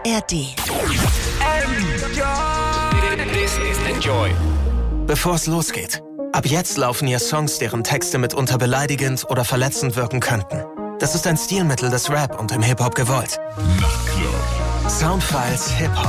ARD. Enjoy. Bevor es losgeht, ab jetzt laufen hier Songs, deren Texte mitunter beleidigend oder verletzend wirken könnten. Das ist ein Stilmittel des Rap und im Hip-Hop gewollt. Nachtclub. Soundfiles Hip-Hop.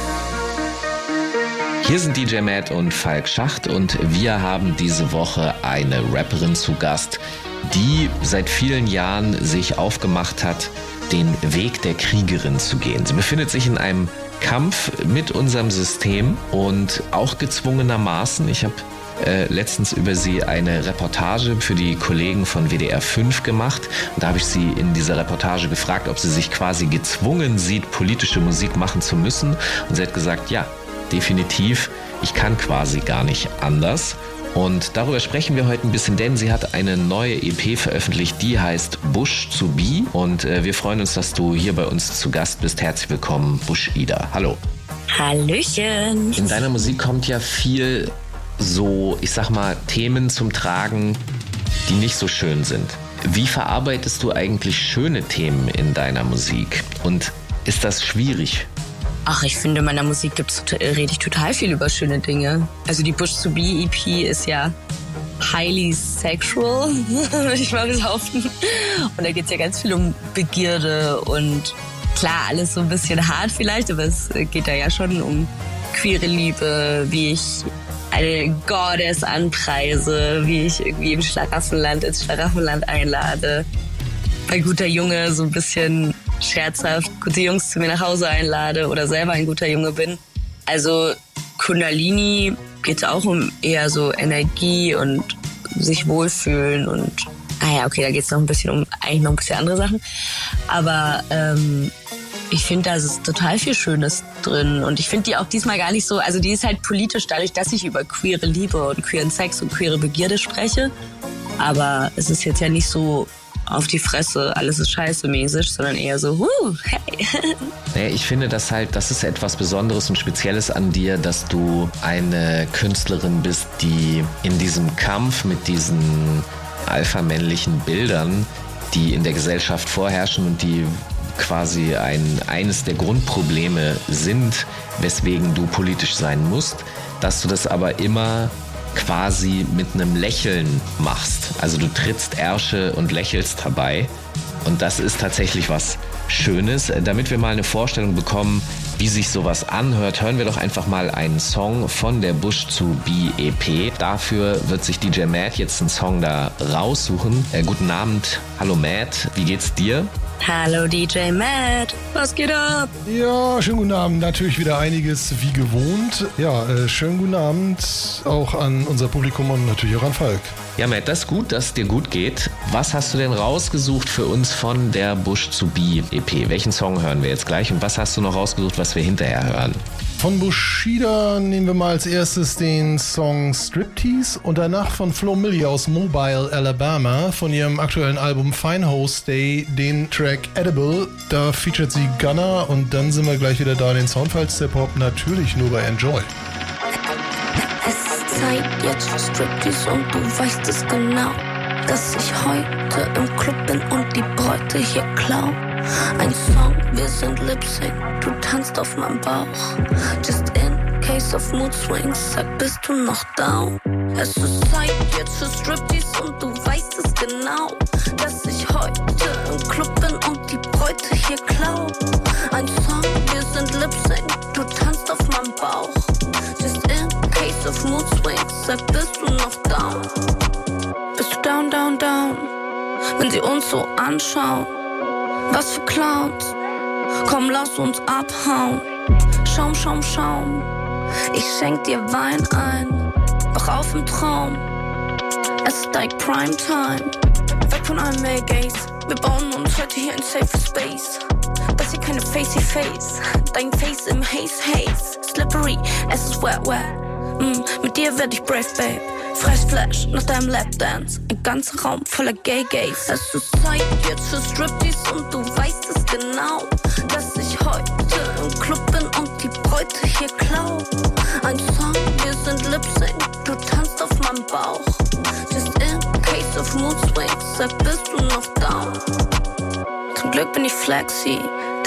Hier sind DJ Matt und Falk Schacht und wir haben diese Woche eine Rapperin zu Gast, die seit vielen Jahren sich aufgemacht hat, den Weg der Kriegerin zu gehen. Sie befindet sich in einem Kampf mit unserem System und auch gezwungenermaßen. Ich habe letztens über sie eine Reportage für die Kollegen von WDR 5 gemacht. Und da habe ich sie in dieser Reportage gefragt, ob sie sich quasi gezwungen sieht, politische Musik machen zu müssen. Und sie hat gesagt, ja, definitiv, ich kann quasi gar nicht anders. Und darüber sprechen wir heute ein bisschen, denn sie hat eine neue EP veröffentlicht, die heißt Bush to Be. Und wir freuen uns, dass du hier bei uns zu Gast bist. Herzlich willkommen, Bushida. Hallo. Hallöchen. In deiner Musik kommt ja viel so, ich sag mal, Themen zum Tragen, die nicht so schön sind. Wie verarbeitest du eigentlich schöne Themen in deiner Musik? Und ist das schwierig? Ach, ich finde, in meiner Musik rede ich total viel über schöne Dinge. Also die Bush to Be EP ist ja highly sexual, würde ich mal behaupten. Und da geht es ja ganz viel um Begierde und klar, alles so ein bisschen hart vielleicht, aber es geht da ja schon um queere Liebe, wie ich eine Goddess anpreise, wie ich irgendwie ins Schlaraffenland einlade. Bei Guter Junge so ein bisschen scherzhaft gute Jungs zu mir nach Hause einlade oder selber ein guter Junge bin. Also Kundalini geht auch um eher so Energie und sich wohlfühlen und okay, da geht es noch ein bisschen eigentlich noch ein bisschen andere Sachen. Aber ich finde, da ist total viel Schönes drin und ich finde die auch diesmal gar nicht so, also die ist halt politisch dadurch, dass ich über queere Liebe und queeren Sex und queere Begierde spreche. Aber es ist jetzt ja nicht so auf die Fresse, alles ist scheiße mäßig, sondern eher so, hey. Naja, ich finde das ist etwas Besonderes und Spezielles an dir, dass du eine Künstlerin bist, die in diesem Kampf mit diesen alphamännlichen Bildern, die in der Gesellschaft vorherrschen und die quasi eines der Grundprobleme sind, weswegen du politisch sein musst, dass du das aber immer quasi mit einem Lächeln machst. Also du trittst Ärsche und lächelst dabei. Und das ist tatsächlich was Schönes. Damit wir mal eine Vorstellung bekommen, wie sich sowas anhört, hören wir doch einfach mal einen Song von der Bush to Be EP. Dafür wird sich DJ Matt jetzt einen Song da raussuchen. Guten Abend, hallo Matt, wie geht's dir? Hallo DJ Matt, was geht ab? Ja, schönen guten Abend. Natürlich wieder einiges wie gewohnt. Ja, schönen guten Abend auch an unser Publikum und natürlich auch an Falk. Ja, Matt, das ist gut, dass es dir gut geht. Was hast du denn rausgesucht für uns von der Bush to Be EP? Welchen Song hören wir jetzt gleich und was hast du noch rausgesucht, was wir hinterher hören? Von Bushida nehmen wir mal als erstes den Song Striptease und danach von Flo Milli aus Mobile, Alabama von ihrem aktuellen Album Fine Host Day den Track Edible. Da featuret sie Gunna und dann sind wir gleich wieder da, den Soundfiles Hip-Hop natürlich nur bei Enjoy. Es ist Zeit jetzt für Striptease und du weißt es genau, dass ich heute im Club bin und die Bräute hier klau. Ein Song, wir sind Lip-Sync, du tanzt auf meinem Bauch. Just in case of mood swings, sag, bist du noch down? Es ist Zeit jetzt für Striptease und du weißt es genau, dass ich heute im Club bin und die Bräute hier klau. Ein Song, wir sind Lip-Sync, du tanzt auf meinem Bauch. Just in case of mood swings, sag, bist du noch down? Bist du down, down, down? Wenn sie uns so anschauen, was für Clowns, komm, lass uns abhauen. Schaum, Schaum, Schaum, ich schenk dir Wein ein, wach auf im Traum. Es ist like Primetime, weg von einem Male Gaze. Wir bauen uns heute hier ein safe Space. Das hier keine Facey Face, dein Face im Haze Haze. Slippery, es ist wet, wet. Mit dir werd ich brave, babe. Fresh Flash nach deinem Lapdance. Ein ganzer Raum voller Gay Gays. Es ist Zeit jetzt für Striptease und du weißt es genau, dass ich heute im Club bin und die Bräute hier klau. Ein Song, wir sind Lip-Sync, du tanzt auf meinem Bauch. Just in case of mood swings, sag, bist du noch down? Zum Glück bin ich flexi,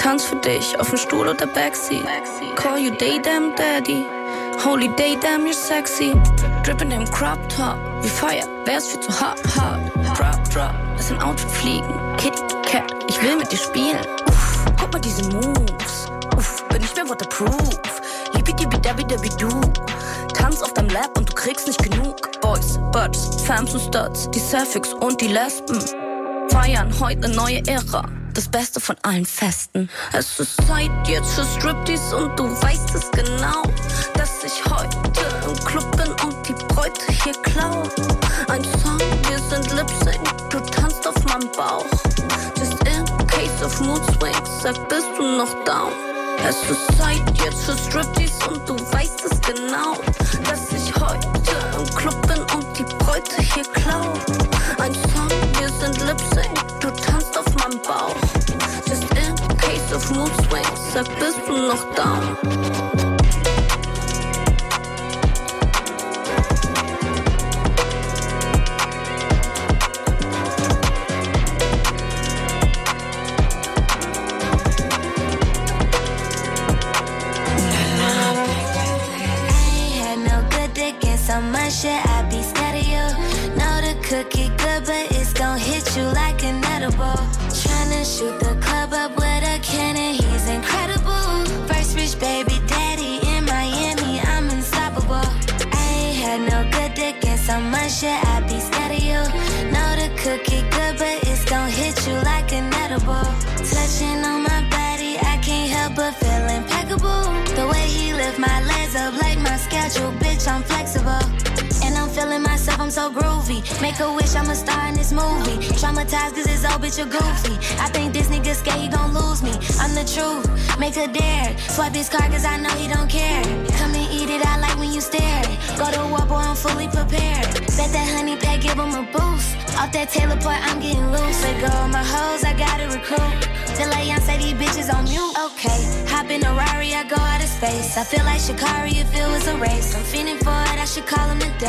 tanz für dich auf dem Stuhl oder Backseat. Call you Daydamn Daddy. Holy Daydamn, you're sexy. Drip in dem Crop Top. Wie Feuer, wär's viel zu hot. Drop, lass ein Outfit fliegen. Kitty Cat, ich will mit dir spielen. Uff, guck mal diese Moves. Uff, bin ich mehr waterproof. Libi-dibi-dabi-dabi-du. Tanz auf deinem Lap und du kriegst nicht genug. Boys, Buds, Fams und Studs, die Sapphics und die Lesben feiern heute eine neue Ära. Das Beste von allen Festen. Es ist Zeit jetzt für Striptease und du weißt es genau, dass ich heute im Club bin und die Bräute hier klau. Ein Song, wir sind Lip-Sync, du tanzt auf meinem Bauch. Just in case of mood swings, sag, bist du noch down? Es ist Zeit jetzt für Striptease und du weißt es genau, dass ich heute im Club bin und die Bräute hier klau. Ein Song, wir sind Lip-Sync, du tanzt auf meinem Bauch. Just in case of mood swings, sag, bist du noch down? So much shit, I be scared of you. Know the cookie good, but it's gon' hit you like an edible. Tryna shoot the club up with a cannon, he's incredible. First rich baby daddy in Miami, I'm unstoppable. I ain't had no good dick and so much shit, I be scared of you. Know the cookie good, but it's gon' hit you like an edible. Touching on my body, I can't help but feel impeccable. The way he lift my legs up like my schedule, bitch, I'm flexible. And I'm feeling myself, I'm so groovy. Make a wish, I'm a star in this movie. Traumatized cause it's old bitch, you're goofy. I think this nigga scared he gon' lose me. I'm the truth, make a dare. Swipe his card cause I know he don't care. Come and eat it, I like when you stare. Go to war, boy, I'm fully prepared. Bet that honey pack, give him a boost. Off that Taylor boy, I'm getting loose. Let go of my hoes, I gotta recruit. Till I say these bitches on mute. Okay, hop in a Rari, I go out of space. I feel like Shikari if it was a race. I'm feeling for it, I should call him today.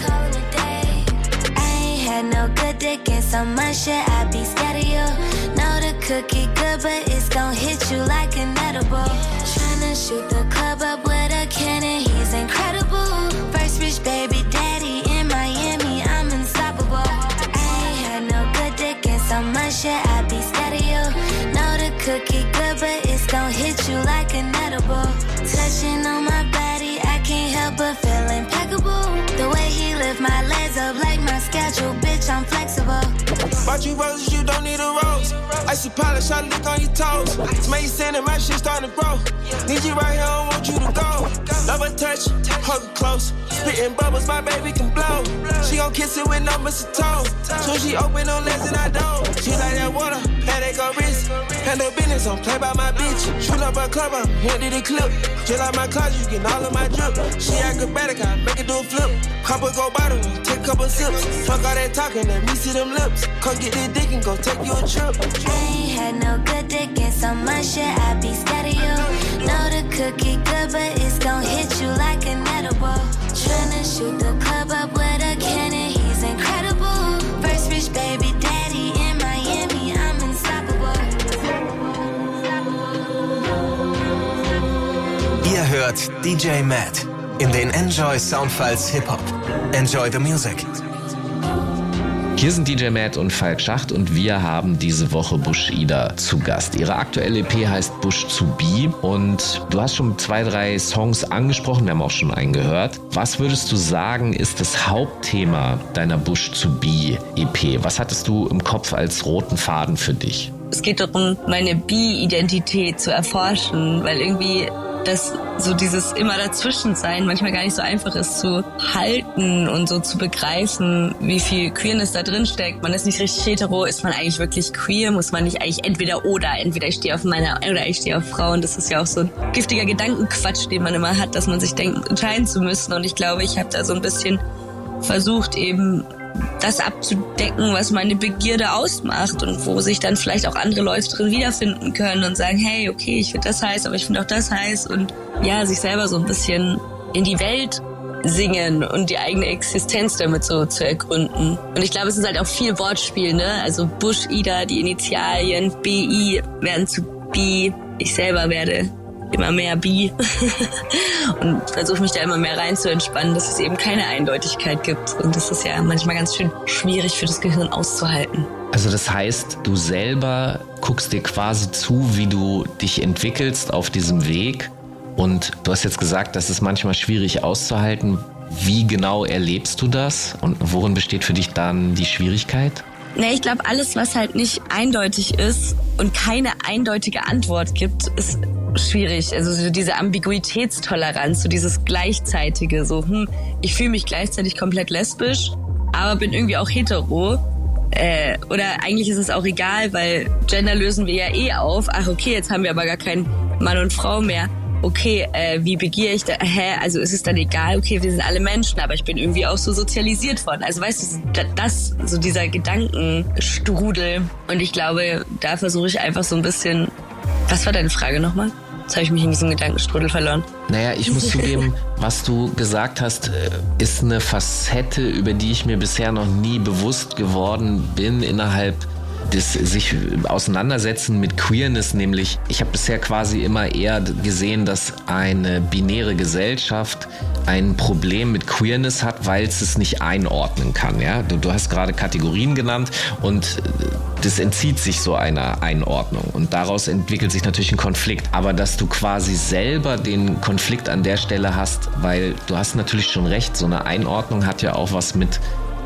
I ain't had no good dick and so much shit, I be scared of you. Know the cookie good, but it's gon' hit you like an edible. Tryna shoot the club up with a cannon, he's incredible. First rich baby daddy in Miami, I'm unstoppable. I ain't had no good dick and so much shit, I be scared of you. Know the cookie good, but it's gon' hit you like an edible. Touching on my body, I can't help but feel impeccable. The way he lift my legs up like my schedule, bitch, I'm flexible. Bought you roses, you don't need a rose. Icy polish, I lick on your toes. Smell you saying that my shit starting to grow. Need you right here, I don't want you to go. Love her touch, hug her close. Spitting bubbles, my baby can blow. She gon' kiss it with no mistletoe. Soon she open on legs and I don't. She like that water, that ain't go wrist. Handle business, don't play by my bitch. Shoot up a club, I'm handed the clip. Just like my closet, you get all of my drip. She acrobatic, I make it do a flip. Couple go bottle, take a couple sips. Fuck all that talking, let me see them lips. Come get this dick and go take you a trip. I ain't had no good dick and so much shit, I be scared of you. Know the cookie good, but it's gon' hit you like an edible. Tryna shoot the club up with a cannon, he's incredible. First rich baby daddy in Miami, I'm unstoppable. Ihr hört DJ Matt in den Enjoy Soundfiles Hip-Hop. Enjoy the music. Hier sind DJ Matt und Falk Schacht und wir haben diese Woche Bushido zu Gast. Ihre aktuelle EP heißt Bush to Be und du hast schon 2, 3 Songs angesprochen, wir haben auch schon einen gehört. Was würdest du sagen, ist das Hauptthema deiner Bush to Be EP? Was hattest du im Kopf als roten Faden für dich? Es geht darum, meine Bi-Identität zu erforschen, weil irgendwie dass so dieses immer dazwischen sein manchmal gar nicht so einfach ist zu halten und so zu begreifen, wie viel Queerness da drin steckt. Man ist nicht richtig hetero, ist man eigentlich wirklich queer? Muss man nicht eigentlich entweder ich stehe auf Männer oder ich stehe auf Frauen? Das ist ja auch so ein giftiger Gedankenquatsch, den man immer hat, dass man sich denkt, entscheiden zu müssen. Und ich glaube, ich habe da so ein bisschen versucht, eben das abzudecken, was meine Begierde ausmacht und wo sich dann vielleicht auch andere Leute drin wiederfinden können und sagen, hey, okay, ich finde das heiß, aber ich finde auch das heiß und ja, sich selber so ein bisschen in die Welt singen und die eigene Existenz damit so zu ergründen. Und ich glaube, es ist halt auch viel Wortspiel, ne? Also Bushido, die Initialien, BI werden zu B ich selber werde immer mehr bi und versuche mich da immer mehr rein zu entspannen, dass es eben keine Eindeutigkeit gibt. Und das ist ja manchmal ganz schön schwierig für das Gehirn auszuhalten. Also das heißt, du selber guckst dir quasi zu, wie du dich entwickelst auf diesem Weg. Und du hast jetzt gesagt, das ist manchmal schwierig auszuhalten. Wie genau erlebst du das? Und worin besteht für dich dann die Schwierigkeit? Ne, ich glaube, alles, was halt nicht eindeutig ist und keine eindeutige Antwort gibt, ist schwierig. Also so diese Ambiguitätstoleranz, so dieses Gleichzeitige, so ich fühle mich gleichzeitig komplett lesbisch, aber bin irgendwie auch hetero. Oder eigentlich ist es auch egal, weil Gender lösen wir ja eh auf. Ach okay, jetzt haben wir aber gar kein Mann und Frau mehr. Okay, wie begehre ich da? Also ist es dann egal? Okay, wir sind alle Menschen, aber ich bin irgendwie auch so sozialisiert worden. Also weißt du, das so dieser Gedankenstrudel. Und ich glaube, da versuche ich einfach so ein bisschen... Was war deine Frage nochmal? Jetzt habe ich mich in diesem Gedankenstrudel verloren. Naja, ich muss zugeben, was du gesagt hast, ist eine Facette, über die ich mir bisher noch nie bewusst geworden bin innerhalb des sich auseinandersetzen mit Queerness, nämlich ich habe bisher quasi immer eher gesehen, dass eine binäre Gesellschaft ein Problem mit Queerness hat, weil es nicht einordnen kann. Ja? Du hast gerade Kategorien genannt und das entzieht sich so einer Einordnung und daraus entwickelt sich natürlich ein Konflikt. Aber dass du quasi selber den Konflikt an der Stelle hast, weil du hast natürlich schon recht, so eine Einordnung hat ja auch was mit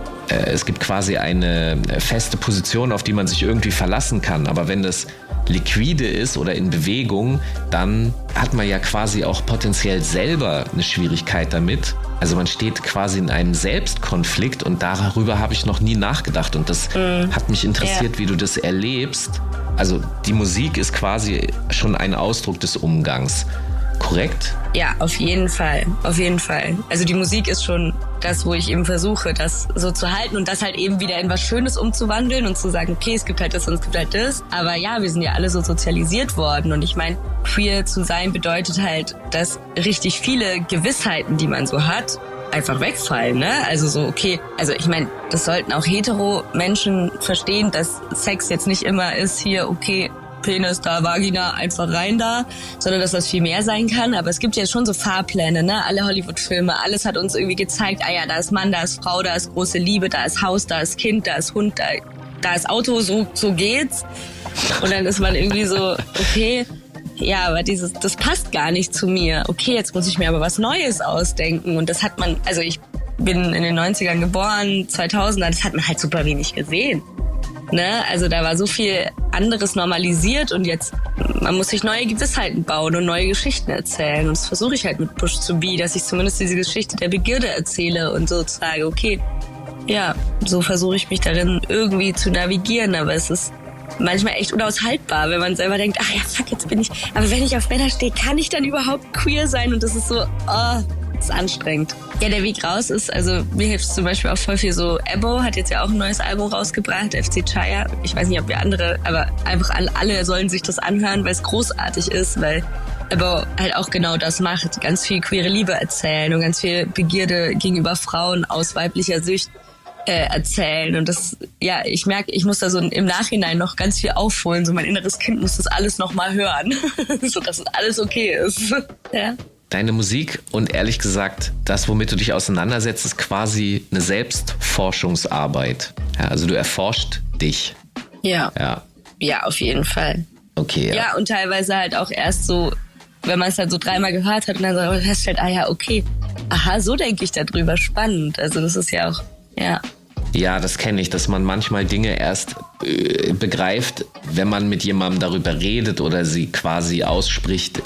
es gibt quasi eine feste Position, auf die man sich irgendwie verlassen kann. Aber wenn das liquide ist oder in Bewegung, dann hat man ja quasi auch potenziell selber eine Schwierigkeit damit. Also man steht quasi in einem Selbstkonflikt und darüber habe ich noch nie nachgedacht. Und das hat mich interessiert, wie du das erlebst. Also die Musik ist quasi schon ein Ausdruck des Umgangs. Korrekt? Ja, auf jeden Fall. Auf jeden Fall. Also die Musik ist schon das, wo ich eben versuche, das so zu halten und das halt eben wieder in was Schönes umzuwandeln und zu sagen, okay, es gibt halt das und es gibt halt das. Aber ja, wir sind ja alle so sozialisiert worden und ich meine, queer zu sein bedeutet halt, dass richtig viele Gewissheiten, die man so hat, einfach wegfallen, ne? Also so, okay, also ich meine, das sollten auch hetero Menschen verstehen, dass Sex jetzt nicht immer ist hier, okay, Penis da, Vagina, einfach rein da, sondern dass das viel mehr sein kann. Aber es gibt ja schon so Fahrpläne, ne? Alle Hollywood-Filme, alles hat uns irgendwie gezeigt, ah ja, da ist Mann, da ist Frau, da ist große Liebe, da ist Haus, da ist Kind, da ist Hund, da ist Auto, so geht's. Und dann ist man irgendwie so, okay, ja, aber das passt gar nicht zu mir. Okay, jetzt muss ich mir aber was Neues ausdenken. Und das hat man, also ich bin in den 90ern geboren, 2000er, das hat man halt super wenig gesehen. Ne? Also da war so viel anderes normalisiert und jetzt, man muss sich neue Gewissheiten bauen und neue Geschichten erzählen. Und das versuche ich halt mit Bush to Be, dass ich zumindest diese Geschichte der Begierde erzähle und so sage, okay, ja, so versuche ich mich darin irgendwie zu navigieren, aber es ist manchmal echt unaushaltbar, wenn man selber denkt, ach ja, fuck, jetzt bin ich, aber wenn ich auf Männer stehe, kann ich dann überhaupt queer sein? Und das ist so, das ist anstrengend. Ja, der Weg raus ist, also mir hilft zum Beispiel auch voll viel so, Ebo hat jetzt ja auch ein neues Album rausgebracht, FC Chaya. Ich weiß nicht, ob wir andere, aber einfach alle sollen sich das anhören, weil es großartig ist, weil Ebo halt auch genau das macht, ganz viel queere Liebe erzählen und ganz viel Begierde gegenüber Frauen aus weiblicher Sicht erzählen. Und das, ja, ich merke, ich muss da so im Nachhinein noch ganz viel aufholen, so mein inneres Kind muss das alles nochmal hören, so dass es alles okay ist. Ja. Deine Musik und ehrlich gesagt, das, womit du dich auseinandersetzt, ist quasi eine Selbstforschungsarbeit. Ja, also du erforscht dich. Ja. Ja, auf jeden Fall. Okay. Ja. Ja, und teilweise halt auch erst so, wenn man es halt so dreimal gehört hat und dann so feststellt, ah ja, okay, aha, so denke ich darüber, spannend. Also das ist ja auch, ja. Ja, das kenne ich, dass man manchmal Dinge erst begreift, wenn man mit jemandem darüber redet oder sie quasi ausspricht.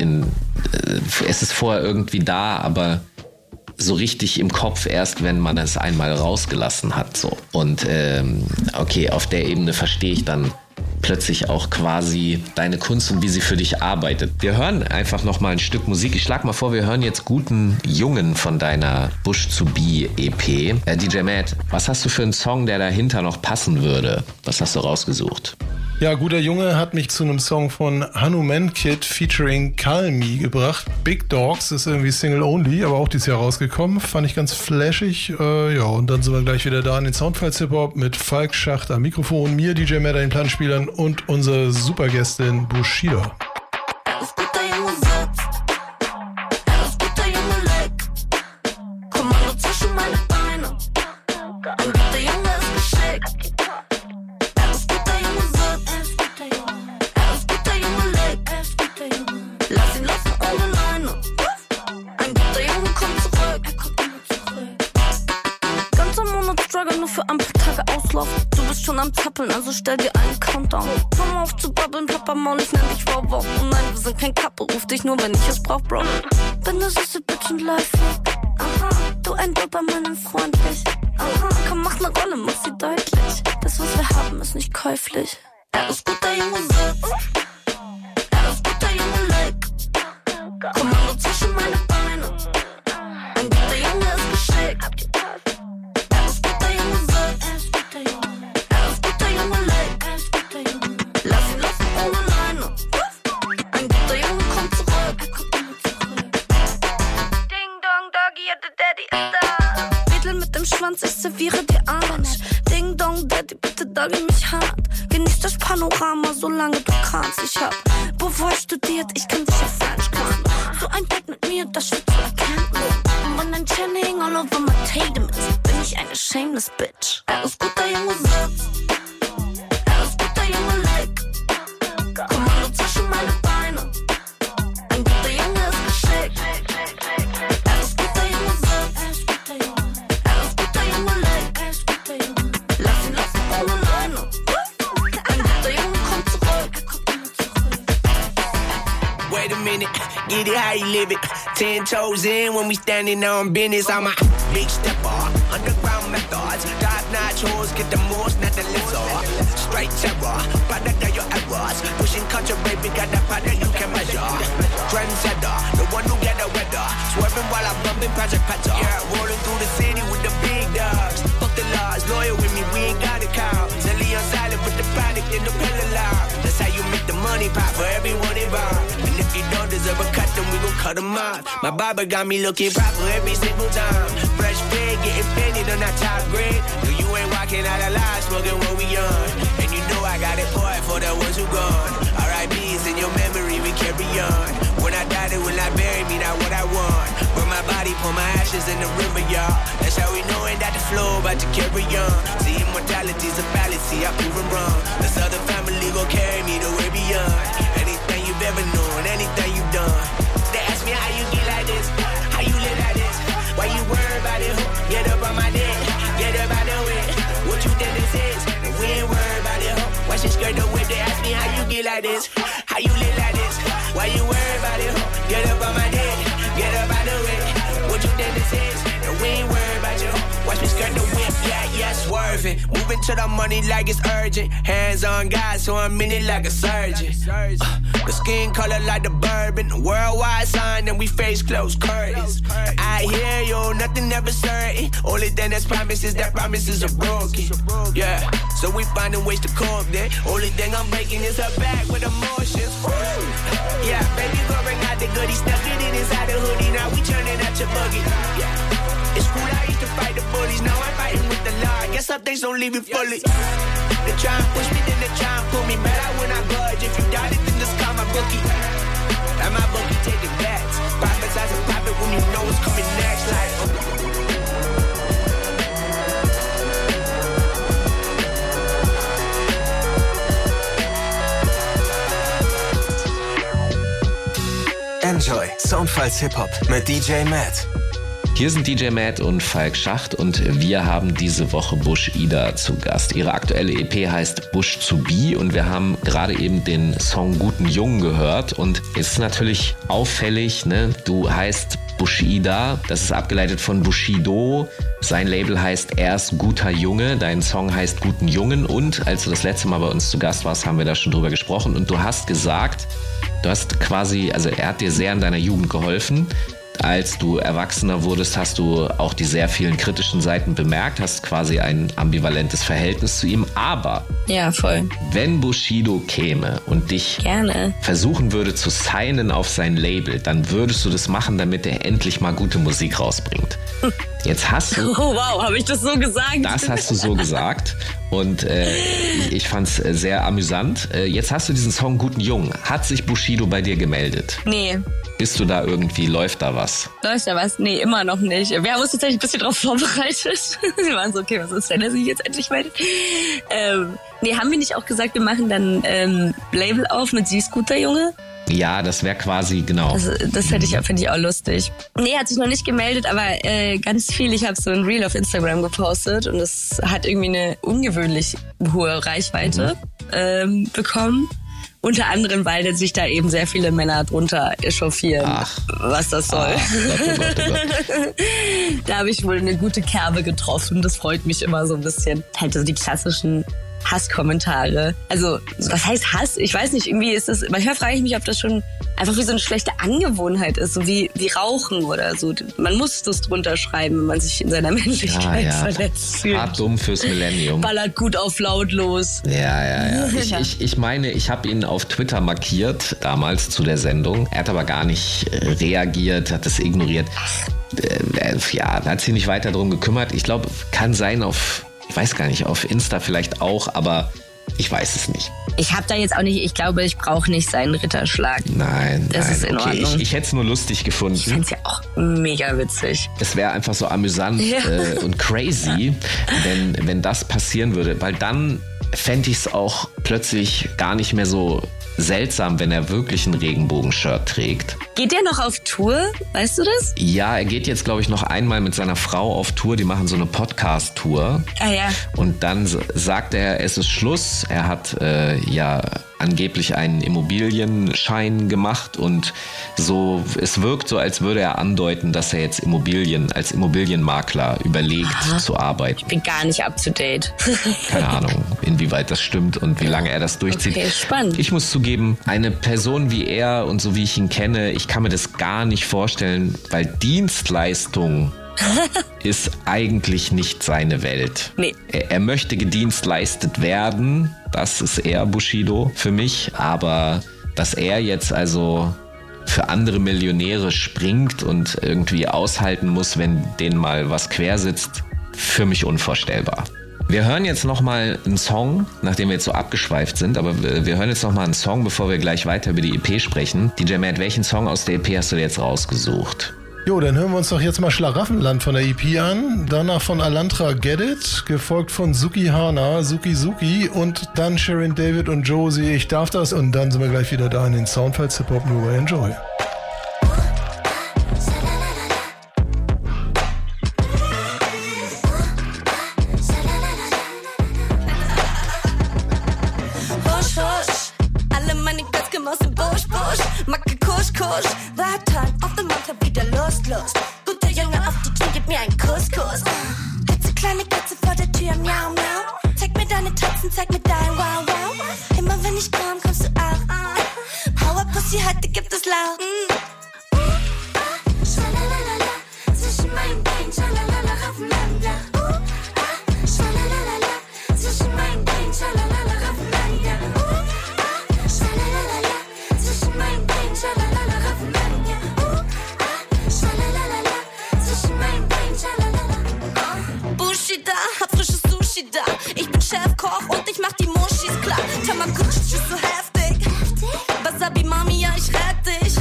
Es ist vorher irgendwie da, aber so richtig im Kopf erst, wenn man es einmal rausgelassen hat. So. Und okay, auf der Ebene verstehe ich dann plötzlich auch quasi deine Kunst und wie sie für dich arbeitet. Wir hören einfach noch mal ein Stück Musik. Ich schlage mal vor, wir hören jetzt Guten Jungen von deiner Bush to Be EP. DJ Matt, was hast du für einen Song, der dahinter noch passen würde? Was hast du rausgesucht? Ja, Guter Junge hat mich zu einem Song von Hanuman Kid featuring Calmi gebracht. Big Dogs ist irgendwie Single Only, aber auch dieses Jahr rausgekommen. Fand ich ganz flashig. Ja, und dann sind wir gleich wieder da in den Soundfiles Hip-Hop mit Falk Schacht am Mikrofon, mir DJ Matt an den Plattenspielern und unsere Supergästin Bushido. am Zappeln, also stell dir einen Countdown. Komm auf zu babbeln, Papa Maul, ich nenn dich Wow. Und nein, wir sind kein Couple, ruf dich nur, wenn ich es brauch, Bro. Bin ne süße Bitch und läufig. Aha, du ein Dobermann und freundlich. Aha, komm, mach ne Rolle, mach sie deutlich. Das, was wir haben, ist nicht käuflich. Er ist guter Junge Sitz. Er ist guter Junge Leg. Kommando zwischen meine Beine. Ein guter Junge ist geschickt. Er ist guter Junge Sitz. Er ist guter Junge Leg. Lass ihn lassen ohne Leine. Ein guter Junge kommt zurück. Ding dong doggy, der Daddy ist da. Wedel mit dem Schwanz, ich serviere dir Arsch. Ding dong Daddy, bitte doggy mich hart. Genieß das Panorama, solange du kannst. Ich hab Beauvoir studiert, ich kann dich auf French machen. So ein Date mit mir, das wird zu erkennen. Und wenn ein Channing all over my Tatum ist, bin ich eine shameless Bitch. Er ist guter Junge Sitz. Er ist guter Junge Leg. Kommando zwischen meine Beine. Ein guter Junge ist geschickt. Er ist guter Junge Sitz. Er ist guter Junge Leg. Lass ihn lassen ohne Leine. Wait a minute, get it how you live it. 10 toes in when we standing on business. I'm a big stepper, underground methods. Top-notch hoes, get the most, not the lizard. Straight terror, product of your errors. Pushing culture, baby, got that product you can measure. Trendsetter, the one who get the weather. Swerving while I'm bumping Project Petter. Yeah, rolling through the city with the big dogs. Fuck the laws, loyal with me, we ain't got a cow. Zelly on silent with the product in the pillar loud. That's how you make the money pop for everyone involved. And if you don't deserve a cut, then we gon' cut them off. My barber got me looking proper every single time. Fresh fade, getting fitted on that top grade. No, you ain't walking out alive, smoking what we on. And you know I got it poured for the ones who gone. R.I.P.'s in your memory, we carry on. When I die, they will not bury me, not what I want. Burn my body, pour my ashes in the river, y'all. That's how we knowin' that the flow about to carry on. See, immortality's a fallacy, I prove it wrong. This other family gon' carry me the way beyond. Anything you've ever known, anything you've done. They ask me how you get like this, how you live like this. Why you worry about it? Get up on my dick, get up out the way. What you think this is? We ain't worried about it. Watch your skirt the whip. They ask me how you get like this, how you live like this. Why you worry about it? Get up on my dick, get up out the way. What you think this is? We ain't worried about you. Watch me skirt the whip, yeah, swerving. Moving to the money like it's urgent. Hands on God, so I'm in it like a surgeon. The skin color like the bourbon. Worldwide sign, and we face closed curtains. I hear you, nothing ever certain. Only thing that's promised is that promises are broken. Yeah, so we finding ways to cope then. Only thing I'm breaking is her back with emotions. Yeah, baby, go bring out the goodies. Stuck it in inside the hoodie. Now we turning out your buggy. Yeah. It's cool, I used to fight the bullies. Now I'm fighting with the law. I guess some things don't leave you fully. They try and push me, then they try and pull me. Better when I budge. If you doubt it, then just call my bookie. And my bookie taking bets. Prophesize and pop it when you know what's coming next. Like, Enjoy Soundfiles Hip-Hop mit DJ Matt. Hier sind DJ Matt und Falk Schacht und wir haben diese Woche Bushido zu Gast. Ihre aktuelle EP heißt Bush to Be und wir haben gerade eben den Song Guten Jungen gehört und es ist natürlich auffällig, ne? Du heißt Bushido, das ist abgeleitet von Bushido. Sein Label heißt Erst Guter Junge, dein Song heißt Guten Jungen und als du das letzte Mal bei uns zu Gast warst, haben wir da schon drüber gesprochen und du hast gesagt, du hast quasi, also er hat dir sehr in deiner Jugend geholfen. Als du erwachsener wurdest, hast du auch die sehr vielen kritischen Seiten bemerkt, hast quasi ein ambivalentes Verhältnis zu ihm. Aber ja, voll. Wenn Bushido käme und dich versuchen würde zu signen auf sein Label, dann würdest du das machen, damit er endlich mal gute Musik rausbringt. Jetzt hast du... Oh wow, habe ich das so gesagt? Das hast du so gesagt und ich fand's sehr amüsant. Jetzt hast du diesen Song Guten Jungen. Hat sich Bushido bei dir gemeldet? Nee. Bist du da irgendwie, läuft da was? Läuft da was? Nee, immer noch nicht. Wir haben uns tatsächlich ein bisschen drauf vorbereitet. Wir waren so, okay, was ist denn, dass sich jetzt endlich meldet? Nee, haben wir nicht auch gesagt, wir machen dann Label auf mit Sie-Scooter, Junge? Ja, das wäre quasi, genau. Also, das finde ich auch lustig. Nee, hat sich noch nicht gemeldet, aber ganz viel. Ich habe so ein Reel auf Instagram gepostet und es hat irgendwie eine ungewöhnlich hohe Reichweite bekommen. Unter anderem, weil sich da eben sehr viele Männer drunter echauffieren, was das soll. Gott. Da habe ich wohl eine gute Kerbe getroffen. Das freut mich immer so ein bisschen. Halt so die klassischen Hasskommentare. Also, was heißt Hass? Ich weiß nicht, irgendwie ist das, manchmal frage ich mich, ob das schon einfach wie so eine schlechte Angewohnheit ist, so wie Rauchen oder so. Man muss das drunter schreiben, wenn man sich in seiner Männlichkeit verletzt fühlt. Hart dumm fürs Millennium. Ballert gut auf lautlos. Ja. Ich meine, ich habe ihn auf Twitter markiert, damals zu der Sendung. Er hat aber gar nicht reagiert, hat es ignoriert. Hat sich nicht weiter drum gekümmert. Ich glaube, kann sein ich weiß gar nicht, auf Insta vielleicht auch, aber ich weiß es nicht. Ich habe da jetzt auch nicht, ich glaube, ich brauche nicht seinen Ritterschlag. Nein, das ist in Ordnung. Ich hätte es nur lustig gefunden. Ich fände es ja auch mega witzig. Es wäre einfach so amüsant und crazy, wenn das passieren würde, weil dann fände ich es auch plötzlich gar nicht mehr so seltsam, wenn er wirklich ein Regenbogen-Shirt trägt. Geht der noch auf Tour? Weißt du das? Ja, er geht jetzt, glaube ich, noch einmal mit seiner Frau auf Tour. Die machen so eine Podcast-Tour. Ah ja. Und dann sagt er, es ist Schluss. Er hat angeblich einen Immobilienschein gemacht und so, es wirkt so, als würde er andeuten, dass er jetzt als Immobilienmakler überlegt zu arbeiten. Ich bin gar nicht up to date. Keine Ahnung, inwieweit das stimmt und wie lange er das durchzieht. Okay, spannend. Ich muss zugeben, eine Person wie er und so wie ich ihn kenne, ich kann mir das gar nicht vorstellen, weil Dienstleistung ist eigentlich nicht seine Welt. Nee. Er möchte gedienstleistet werden, das ist eher Bushido für mich, aber dass er jetzt also für andere Millionäre springt und irgendwie aushalten muss, wenn denen mal was quer sitzt, für mich unvorstellbar. Wir hören jetzt nochmal einen Song, nachdem wir jetzt so abgeschweift sind, aber wir hören jetzt nochmal einen Song, bevor wir gleich weiter über die EP sprechen. DJ Matt, welchen Song aus der EP hast du jetzt rausgesucht? Jo, dann hören wir uns doch jetzt mal Schlaraffenland von der EP an, danach von Alantra Get It, gefolgt von Suki Hana, Suki und dann Sharon David und Josie, Ich darf das, und dann sind wir gleich wieder da in den Soundfiles Hip-Hop nur bei Enjoy. Guter Junge auf die Tür, gib mir einen Kuss. Hütze kleine Katze vor der Tür, miau, miau. Zeig mir deine Tatzen, zeig mir dein Wow, wow. Immer wenn ich komm, kommst du auch. Power Pussy, heute gibt es laut. Schalalala, zwischen meinen Beinen, schalalala, Raffenlander. Schalalala, zwischen meinen Beinen, schalalala, Raffenlander. Schalalala, zwischen meinen Beinen, schalalala, Raffenlander. Bushi da, hab frisches Sushi da. Ich bin Chefkoch und ich mach die Muschis klar. Tamaguchi ist so heftig. Wasabi Mami, ja, ich rette dich.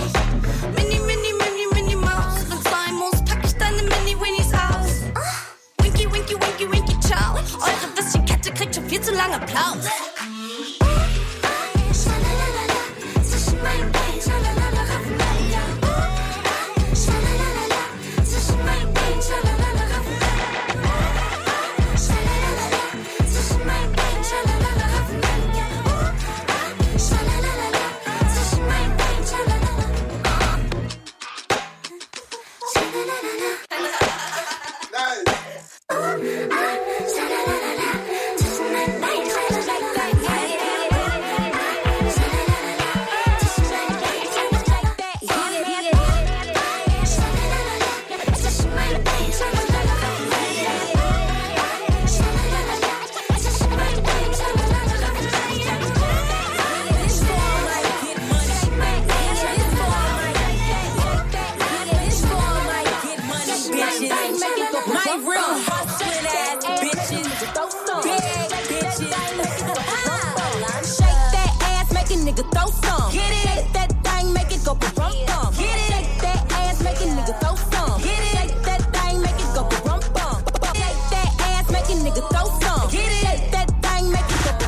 Mini Maus. Mit 2 Moos pack ich deine Mini-Winnies aus. Winky, ciao. Eure Würstchenkette kriegt schon viel zu lange Applaus. Zwischen meinen Beinen, schalalala, Raffenlander. Schalalala, zwischen meinen Beinen, schalalala, Raffenlander. Schalalala, zwischen meinen Beinen, schalalala, Raffenlander. Schalalala, zwischen meinen Beinen, schalalala. Nigga, throw some. Get it. Shake that thing, make it go rum bum. Get it. Shake that ass, make it nigga throw some. Get it. Shake that thing, make it go rum bum. Shake that ass, make it nigga throw some. Get it. Shake that thing, make it go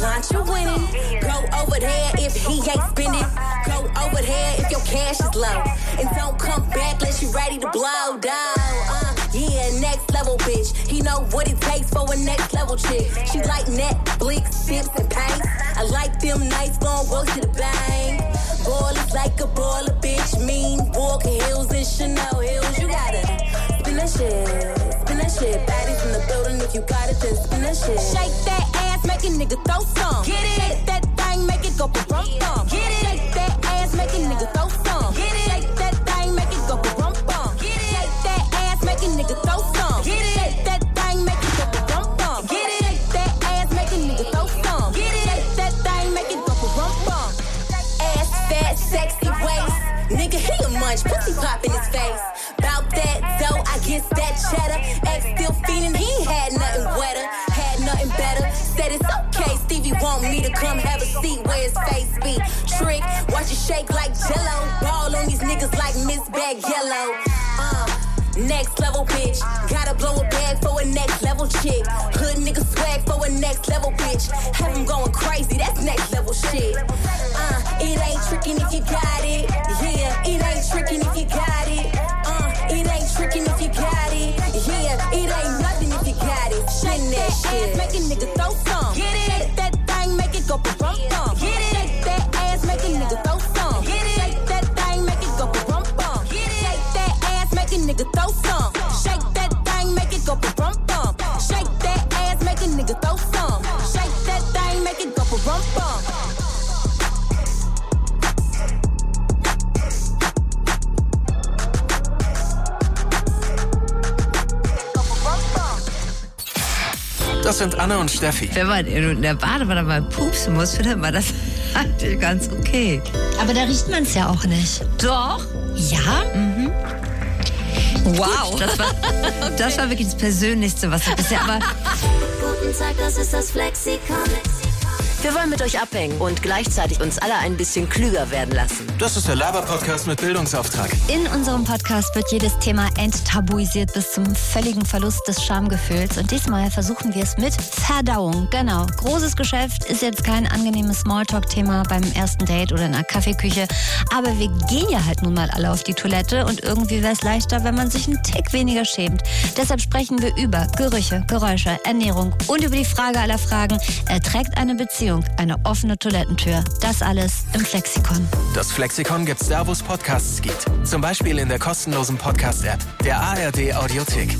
launch you winning. Go over there if he ain't spending. Go over there if your cash is low. And don't come back unless you ready to blow, dog. Yeah, next level bitch. He know what it takes for a next level chick. She like Netflix, sips and paints. I like them nights, gon' work to the bank. Ball is like a baller, bitch. Mean Walker Hills and Chanel Hills. You gotta spin that shit, spin that shit. Baddies in the building, if you got it, then spin that shit. Shake that ass, make a nigga throw some. Get it. Shake that thing, make it go ba-rum-bum. Get it. Shake that ass, make a nigga throw some. Get it. Shake that thing, make it go ba-rum-bum. Get it. Shake that ass, make a nigga throw some. Get it. Shake that thing, make it go ba-rum-bum. Get it. Shake that ass, make a nigga throw some. Get it. Shake that thing, make it go ba-rum-bum. Ass fat, sexy waist. Nigga, he a munch, pussy pop in his face. Bout that dough, I guess that cheddar. Ex still feeling, he ain't had nothing wetter. Had nothing better. Said it's okay, Stevie want me to come have a seat where his face be. Trick, watch it shake like Jello. Ball on these niggas like Miss Bag Yellow. Next level bitch. Gotta blow a bag for a next level chick. Hood nigga swag for a next level bitch. Have him going crazy, that's next level shit. It ain't tricking if you got it. Yeah, it ain't tricking if you got it. It ain't tricking if you got it. Yeah, it ain't nothing if you got it. Shake that shit, make a nigga throw some. Get it. Shake that thing, make it go ba-rum-bum. Get it. Shake that ass, make a nigga throw some. Get it. Shake that thing, make it go ba-rum-bum. Get it. Shake that ass, make a nigga throw some. Shake that thing, make it go ba-rum-bum. Shake that ass, make a nigga throw some. Shake that thing, make it go ba-rum-bum. Das sind Anne und Steffi. Wenn man in der Badewanne mal pupsen muss, findet man das eigentlich ganz okay. Aber da riecht man es ja auch nicht. Doch. Ja? Mhm. Wow. Gut, das war wirklich das Persönlichste, was ich bisher... Aber Guten Tag, das ist das Flexikon. Wir wollen mit euch abhängen und gleichzeitig uns alle ein bisschen klüger werden lassen. Das ist der Laber-Podcast mit Bildungsauftrag. In unserem Podcast wird jedes Thema enttabuisiert bis zum völligen Verlust des Schamgefühls. Und diesmal versuchen wir es mit Verdauung. Genau. Großes Geschäft ist jetzt kein angenehmes Smalltalk-Thema beim ersten Date oder in einer Kaffeeküche. Aber wir gehen ja halt nun mal alle auf die Toilette und irgendwie wäre es leichter, wenn man sich einen Tick weniger schämt. Deshalb sprechen wir über Gerüche, Geräusche, Ernährung und über die Frage aller Fragen. Trägt eine Beziehung eine offene Toilettentür? Das alles im Flexikon. Das Flexikon gibt's da, wo es Podcasts gibt. Zum Beispiel in der kostenlosen Podcast-App der ARD Audiothek.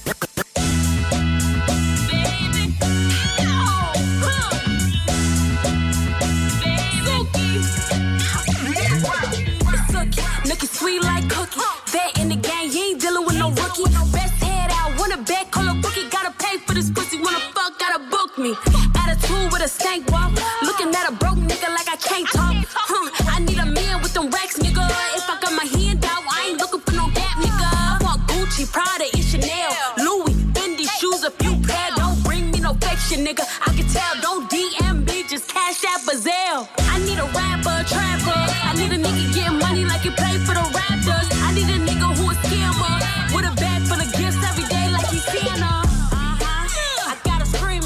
Looking sweet like cookie. Vet in the game, you ain't dealing with no rookie. Best head out, want a bed, call a bookie. Gotta pay for this pussy, wanna fuck, gotta book me. Attitude with a stank walk. Looking at a broke nigga like I can't talk. I need a man with them racks, nigga. If I got my hand out, I ain't looking for no gap, nigga. I want Gucci, Prada, and Chanel. Louis, Fendi, shoes, a few pair. Don't bring me no fiction, nigga. I can tell, don't DM me, just cash that Bazelle. I need a rapper, trapper. I need a nigga getting money like he play for the Raptors. I need a nigga who a scammer with a bag full of gifts every day like he's Santa. I got her screaming.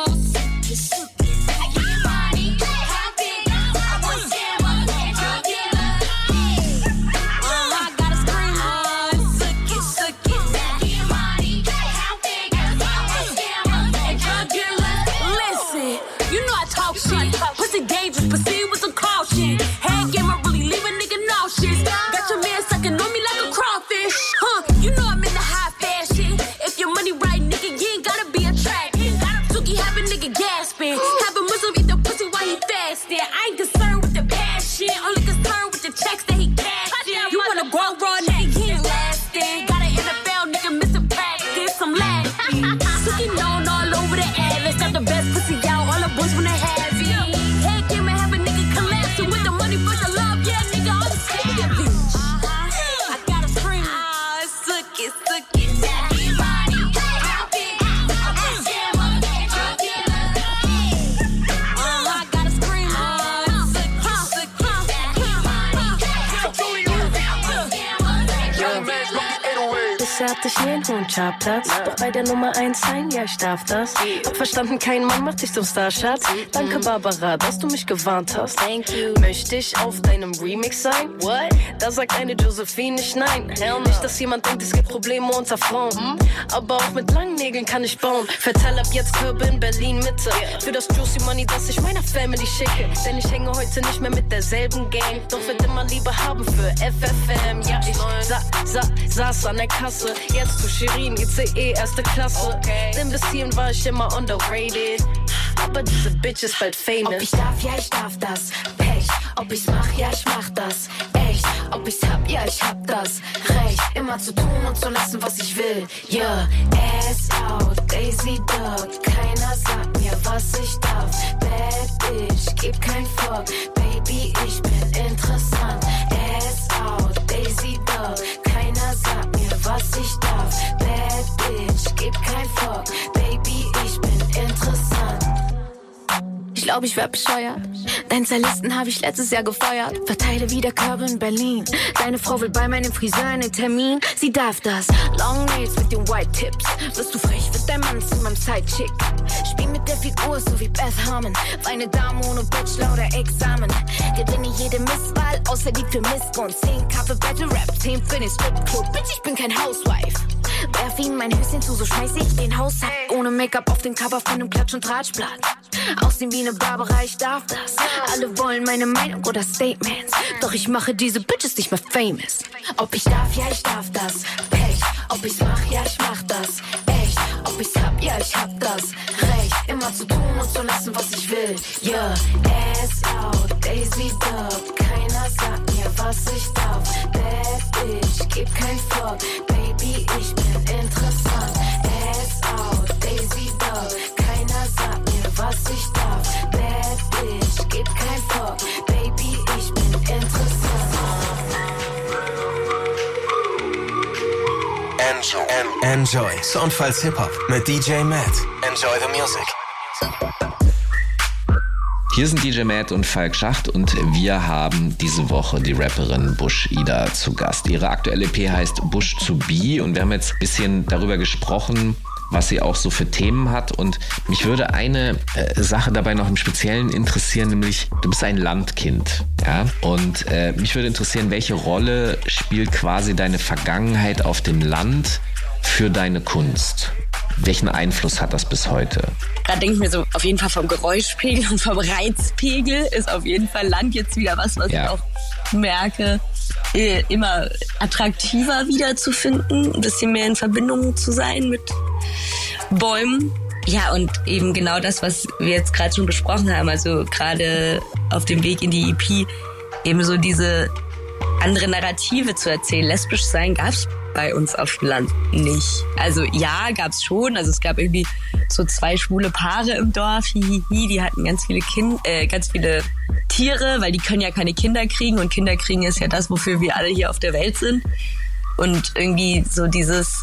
Pussy dangerous, proceed with some caution. Head game, I really leave a nigga nauseous. Got your man sucking on me like a crawfish. You know I'm in the high fashion. If your money right, nigga, you ain't gotta be attractive. Suki have a nigga gasping. Have a Muslim eat the pussy while he fasting. I ain't concerned with the passion, only concerned with the checks that he cashing. You wanna grow raw, nigga, he ain't lasting. Got an NFL nigga missing practice, I'm laughing. Suki known all over the atlas. Got the best pussy out, all the boys wanna have it. Head game and have a nigga collapsing with the money for the love, yeah, nigga, I'm savage. I gotta scream. Suki, Suki. I gotta scream. Bisher hatte ich nie einen hohen Chartplatz. Doch bei der Nummer 1 sein, ja, ich darf das. Hab verstanden, kein Mann macht dich zum Starschatz. Danke, Barbara, dass du mich gewarnt hast. Möchte ich auf deinem Remix sein? What? Da sagt eine Josephine nicht nein. Nicht, dass jemand denkt, es gibt Probleme unter Frauen. Aber auch mit langen Nägeln kann ich bauen. Verteil ab jetzt Körbe in Berlin Mitte. Für das Juicy Money, das ich meiner Family schicke. Denn ich hänge heute nicht mehr mit derselben Gang. Doch wird immer Liebe haben für FFM. Ja, ich saß an der Kasse. Jetzt zu Shirin, ICE, erste Klasse. Denn bis hierhin war ich immer underrated. Aber diese Bitch ist bald famous. Ob ich darf, ja, ich darf das. Pech. Ob ich's mach, ja, ich mach das. Echt. Ob ich's hab, ja, ich hab das. Recht. Immer zu tun und zu lassen, was ich will. Yeah. Ass out, Daisy Dog. Keiner sagt mir, was ich darf. Bad Bitch, gib kein Fuck. Baby, ich bin interessant. Ass out, Daisy Dog. Keiner sagt mir, was ich darf. Bad Bitch, gib kein Fuck. Baby, ich bin interessant. Ich glaub, ich werd bescheuert. Deinen Stylisten hab ich letztes Jahr gefeuert. Verteile wieder Körbe in Berlin. Deine Frau will bei meinem Friseur einen Termin. Sie darf das. Long Nails mit den White Tips. Bist du frech, wird dein Mann zu meinem Sidechick. Spiel mit der Figur, so wie Beth Harmon. Feine Dame ohne Bachelor oder Examen. Gewinne jede Misswahl, außer die für Missgunst. 10k für Battle Rap, 10 für den Stripclub. Bitch, ich bin kein Housewife. Werf ihm mein Höschen zu, so schmeiß ich den Haushalt. Ohne Make-up auf dem Cover von einem Klatsch- und Tratschblatt. Aussehen wie eine Barbara, ich darf das. Alle wollen meine Meinung oder Statements. Doch ich mache diese Bitches nicht mehr famous. Ob ich darf, ja, ich darf das. Pech. Ob ich's mach, ja, ich mach das. Echt. Ob ich's hab, ja, ich hab das. Recht. Immer zu tun und zu lassen, was ich will. Yeah. Ass out, Daisy Dog. Keiner sagt mir, was ich darf. Bad Bitch, gib kein Fuck. Baby, ich bin interessant. Ass out, Daisy Dog. Keiner sagt mir, was ich darf. Bad Bitch, gib kein Fuck. Baby, ich bin interessant. Enjoy. Soundfiles Hip-Hop mit DJ Matt. Enjoy the music. Hier sind DJ Matt und Falk Schacht und wir haben diese Woche die Rapperin Bushido zu Gast. Ihre aktuelle EP heißt Bush to Be und wir haben jetzt ein bisschen darüber gesprochen, was sie auch so für Themen hat. Und mich würde eine Sache dabei noch im Speziellen interessieren, nämlich du bist ein Landkind. Ja? Und mich würde interessieren, welche Rolle spielt quasi deine Vergangenheit auf dem Land für deine Kunst? Welchen Einfluss hat das bis heute? Gerade denke ich mir so, auf jeden Fall vom Geräuschpegel und vom Reizpegel ist auf jeden Fall Land jetzt wieder was ich auch merke, immer attraktiver wiederzufinden, ein bisschen mehr in Verbindung zu sein mit Bäumen. Ja, und eben genau das, was wir jetzt gerade schon besprochen haben, also gerade auf dem Weg in die EP, eben so diese andere Narrative zu erzählen. Lesbisch sein gab's bei uns auf dem Land nicht. Also ja, gab's schon. Also es gab irgendwie so 2 schwule Paare im Dorf, die hatten ganz viele Tiere, weil die können ja keine Kinder kriegen und Kinder kriegen ist ja das, wofür wir alle hier auf der Welt sind. Und irgendwie so dieses,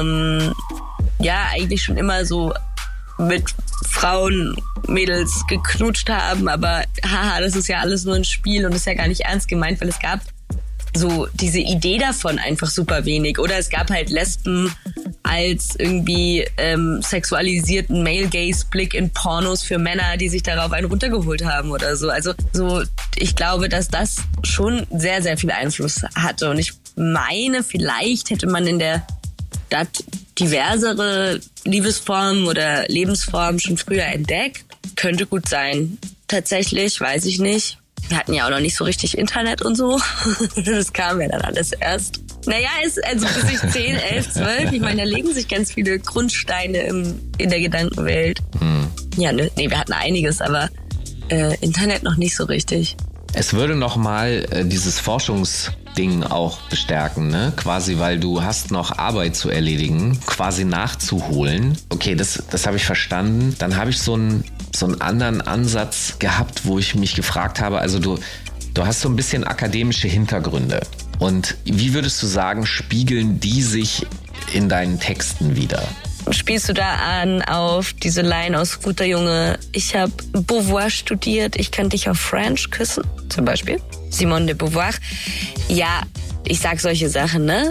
eigentlich schon immer so mit Frauen, Mädels geknutscht haben, aber haha, das ist ja alles nur ein Spiel und ist ja gar nicht ernst gemeint, weil es gab so diese Idee davon einfach super wenig. Oder es gab halt Lesben als irgendwie sexualisierten Male-Gaze-Blick in Pornos für Männer, die sich darauf einen runtergeholt haben oder so. Also so, ich glaube, dass das schon sehr, sehr viel Einfluss hatte. Und ich meine, vielleicht hätte man in der Stadt diversere Liebesformen oder Lebensformen schon früher entdeckt. Könnte gut sein. Tatsächlich, weiß ich nicht. Wir hatten ja auch noch nicht so richtig Internet und so. Das kam ja dann alles erst. Naja, also bis ich 10, 11, 12, ich meine, da legen sich ganz viele Grundsteine in der Gedankenwelt. Ja, nee, wir hatten einiges, aber Internet noch nicht so richtig. Es würde nochmal dieses Forschungsding auch bestärken, ne? Quasi, weil du hast noch Arbeit zu erledigen, quasi nachzuholen. Okay, das habe ich verstanden. Dann habe ich so einen anderen Ansatz gehabt, wo ich mich gefragt habe, also du hast so ein bisschen akademische Hintergründe. Und wie würdest du sagen, spiegeln die sich in deinen Texten wider? Spielst du da an auf diese Line aus Guter Junge, ich habe Beauvoir studiert, ich kann dich auf French küssen, zum Beispiel? Simone de Beauvoir. Ja, ich sag solche Sachen, ne?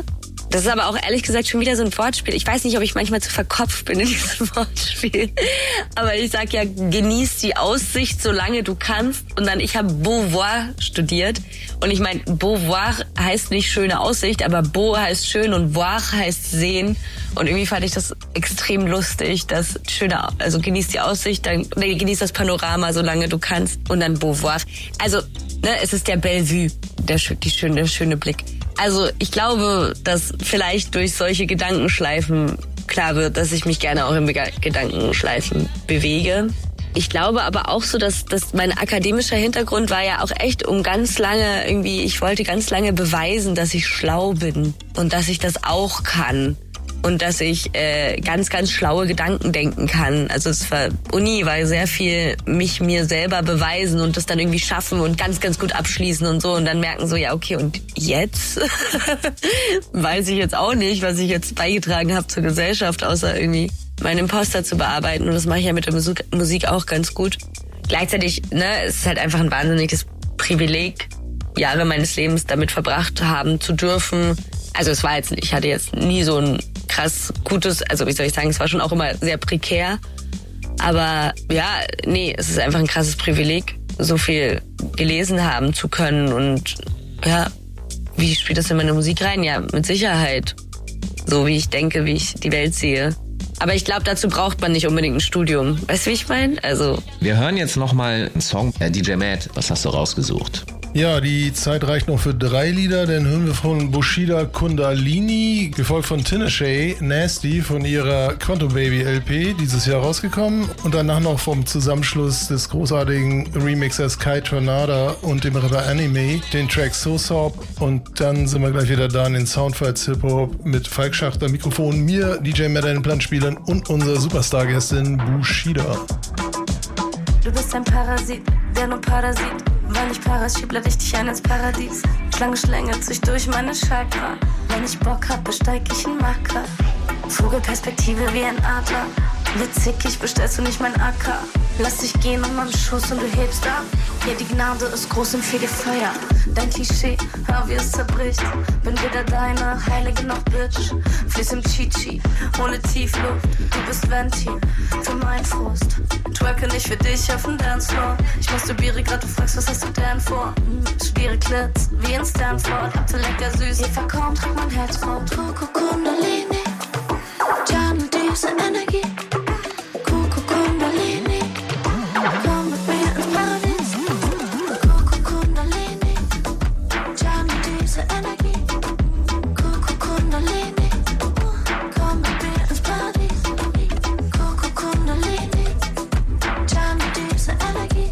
Das ist aber auch ehrlich gesagt schon wieder so ein Wortspiel. Ich weiß nicht, ob ich manchmal zu verkopft bin in diesem Wortspiel. Aber ich sag ja, genieß die Aussicht, solange du kannst. Und dann, ich habe Beauvoir studiert. Und ich meine, Beauvoir heißt nicht schöne Aussicht, aber Beau heißt schön und voir heißt sehen. Und irgendwie fand ich das extrem lustig, dass also genieß die Aussicht, dann genieß das Panorama, solange du kannst. Und dann Beauvoir. Also, es ist der Bellevue, der schöne Blick. Also ich glaube, dass vielleicht durch solche Gedankenschleifen klar wird, dass ich mich gerne auch in Gedankenschleifen bewege. Ich glaube aber auch so, dass mein akademischer Hintergrund war ja auch echt ich wollte ganz lange beweisen, dass ich schlau bin und dass ich das auch kann. Und dass ich ganz, ganz schlaue Gedanken denken kann. Also Uni war sehr viel mir selber beweisen und das dann irgendwie schaffen und ganz, ganz gut abschließen und so. Und dann merken so, ja okay, und jetzt? Weiß ich jetzt auch nicht, was ich jetzt beigetragen habe zur Gesellschaft, außer irgendwie meinen Imposter zu bearbeiten. Und das mache ich ja mit der Musik auch ganz gut. Gleichzeitig, es ist halt einfach ein wahnsinniges Privileg, Jahre meines Lebens damit verbracht haben zu dürfen. Also ich hatte jetzt nie so ein krass gutes, also wie soll ich sagen, es war schon auch immer sehr prekär. Aber es ist einfach ein krasses Privileg, so viel gelesen haben zu können. Und ja, wie spielt das in meine Musik rein? Ja, mit Sicherheit. So wie ich denke, wie ich die Welt sehe. Aber ich glaube, dazu braucht man nicht unbedingt ein Studium. Weißt du, wie ich meine? Also. Wir hören jetzt nochmal einen Song. DJ Matt, was hast du rausgesucht? Ja, die Zeit reicht noch für 3 Lieder, dann hören wir von Bushido Kundalini, gefolgt von Tinashe, Nasty von ihrer Quantum Baby LP, dieses Jahr rausgekommen, und danach noch vom Zusammenschluss des großartigen Remixers Kai Tornada und dem Rapper Anime, den Track So Sob, und dann sind wir gleich wieder da in den Soundfights Hip-Hop mit Falk Schacht am Mikrofon, mir, DJ Matt an den Plattenspielern und unserer Superstar-Gästin Bushido. Du bist ein Parasit, der nur Parasit. Weil ich Paras schieb, lade ich dich ein ins Paradies. Schlange schlängelt sich durch meine Chakra. Wenn ich Bock hab, besteig ich einen Macker. Vogelperspektive wie ein Adler. Witzig, bestellst du nicht mein Acker. Lass dich gehen in meinem Schoß und du hebst ab. Ja, die Gnade ist groß im Fegefeuer. Dein Klischee, hör wie es zerbricht. Bin weder deine Heilige noch Bitch. Fließ im Chichi, ohne Tiefluft. Du bist Ventil für mein Frust. Twerke nicht für dich auf dem Dancefloor. Ich masturbiere grad, du fragst, was hast du denn vor? Schwere Klitz, wie in Stanford. Apfel lecker süß, Eva kaum trägt mein Herz rot. Coco Kundalini, Jam, diese Energie. Coco Kundalini, komm mit mir ins Paradies. Coco Kundalini, Jam, diese Energie. Coco Kundalini, komm mit mir ins Paradies. Coco Kundalini, Jam, diese Energie.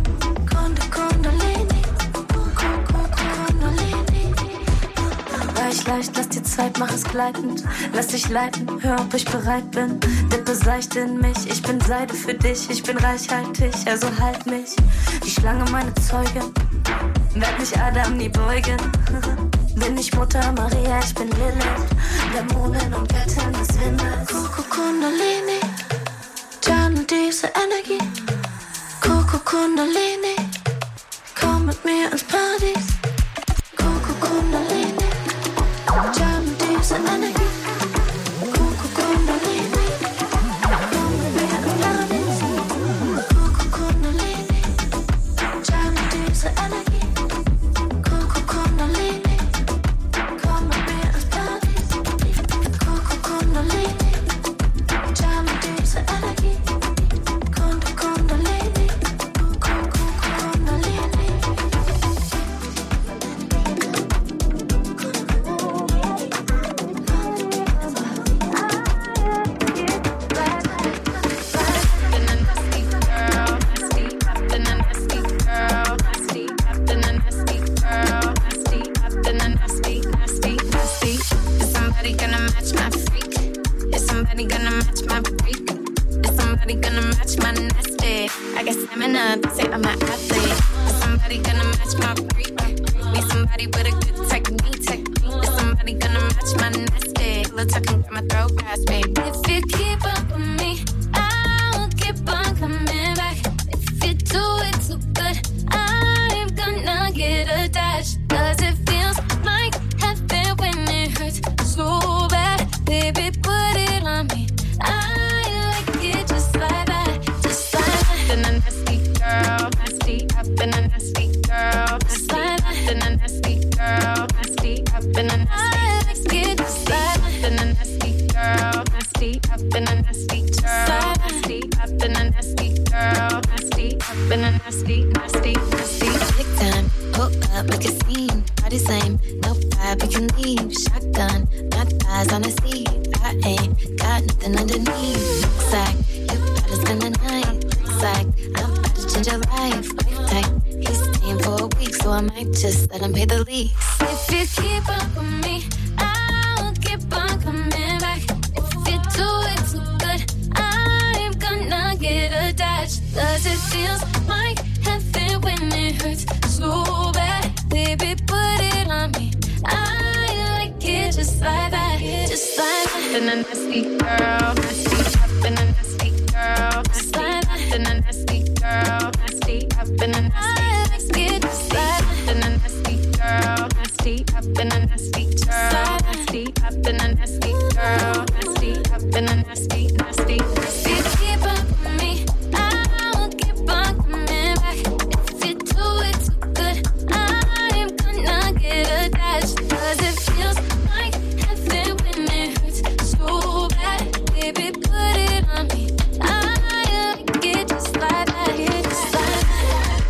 Kundalini, Coco Kundalini. Weich leicht, lass die Zeit, mach es gleitend. Lass dich leiten, hör, ob ich bereit bin. Dippe seicht in mich, ich bin Seide für dich. Ich bin reichhaltig, also halt mich. Die Schlange meine Zeugin, werd mich Adam nie beugen. Bin ich Mutter Maria, ich bin Lilith. Dämonen und Göttin des Windes. Coco Kundalini, Jan, diese Energie. Coco Kundalini, komm mit mir ins Paradies. Coco Kundalini, Jan, diese Energie. Coco Kundalini, komm mit mir ins Paradies. Coco Kundalini, Jan, diese Energie. Coco Kundalini, komm mit mir ins Paradies. Coco Kundalini, Jan, diese Energie. Coco Kundalini, Coco Kundalini. Does it feels like heaven when it hurts so in a nasty girl. Nasty up in a nasty girl. Nasty up in a nasty up in a nasty girl. Nasty up in a nasty girl. Nasty up in a nasty girl. Nasty up in a nasty. Big time, pull up, make a scene. Body same, no vibe, we can leave. Shotgun, my thighs on the seat. I ain't got nothing underneath. Looks like you about to spend the night. Looks like I'm about to change your life. Tight, he's staying for a week, so I might just let him pay the lease. If you keep up with me, I'll keep on coming back. If you do it too good, I'm gonna get attached. 'Cause it feels like heaven when it hurts so bad. Baby, put it on me. I like it just like that. Just like that. In a nasty girl. Nasty up in a nasty girl. Nasty up in a nasty girl. Nasty up in a nasty. Just like that. In a nasty girl. Nasty up in a nasty girl. Nasty up in a nasty girl. Nasty up in a nasty. If you keep up with me, I'll keep on coming back. If you do it too good, I'm gonna get attached. 'Cause it feels like heaven when it hurts so bad. Baby, put it on me. I like it just like that. Just like that.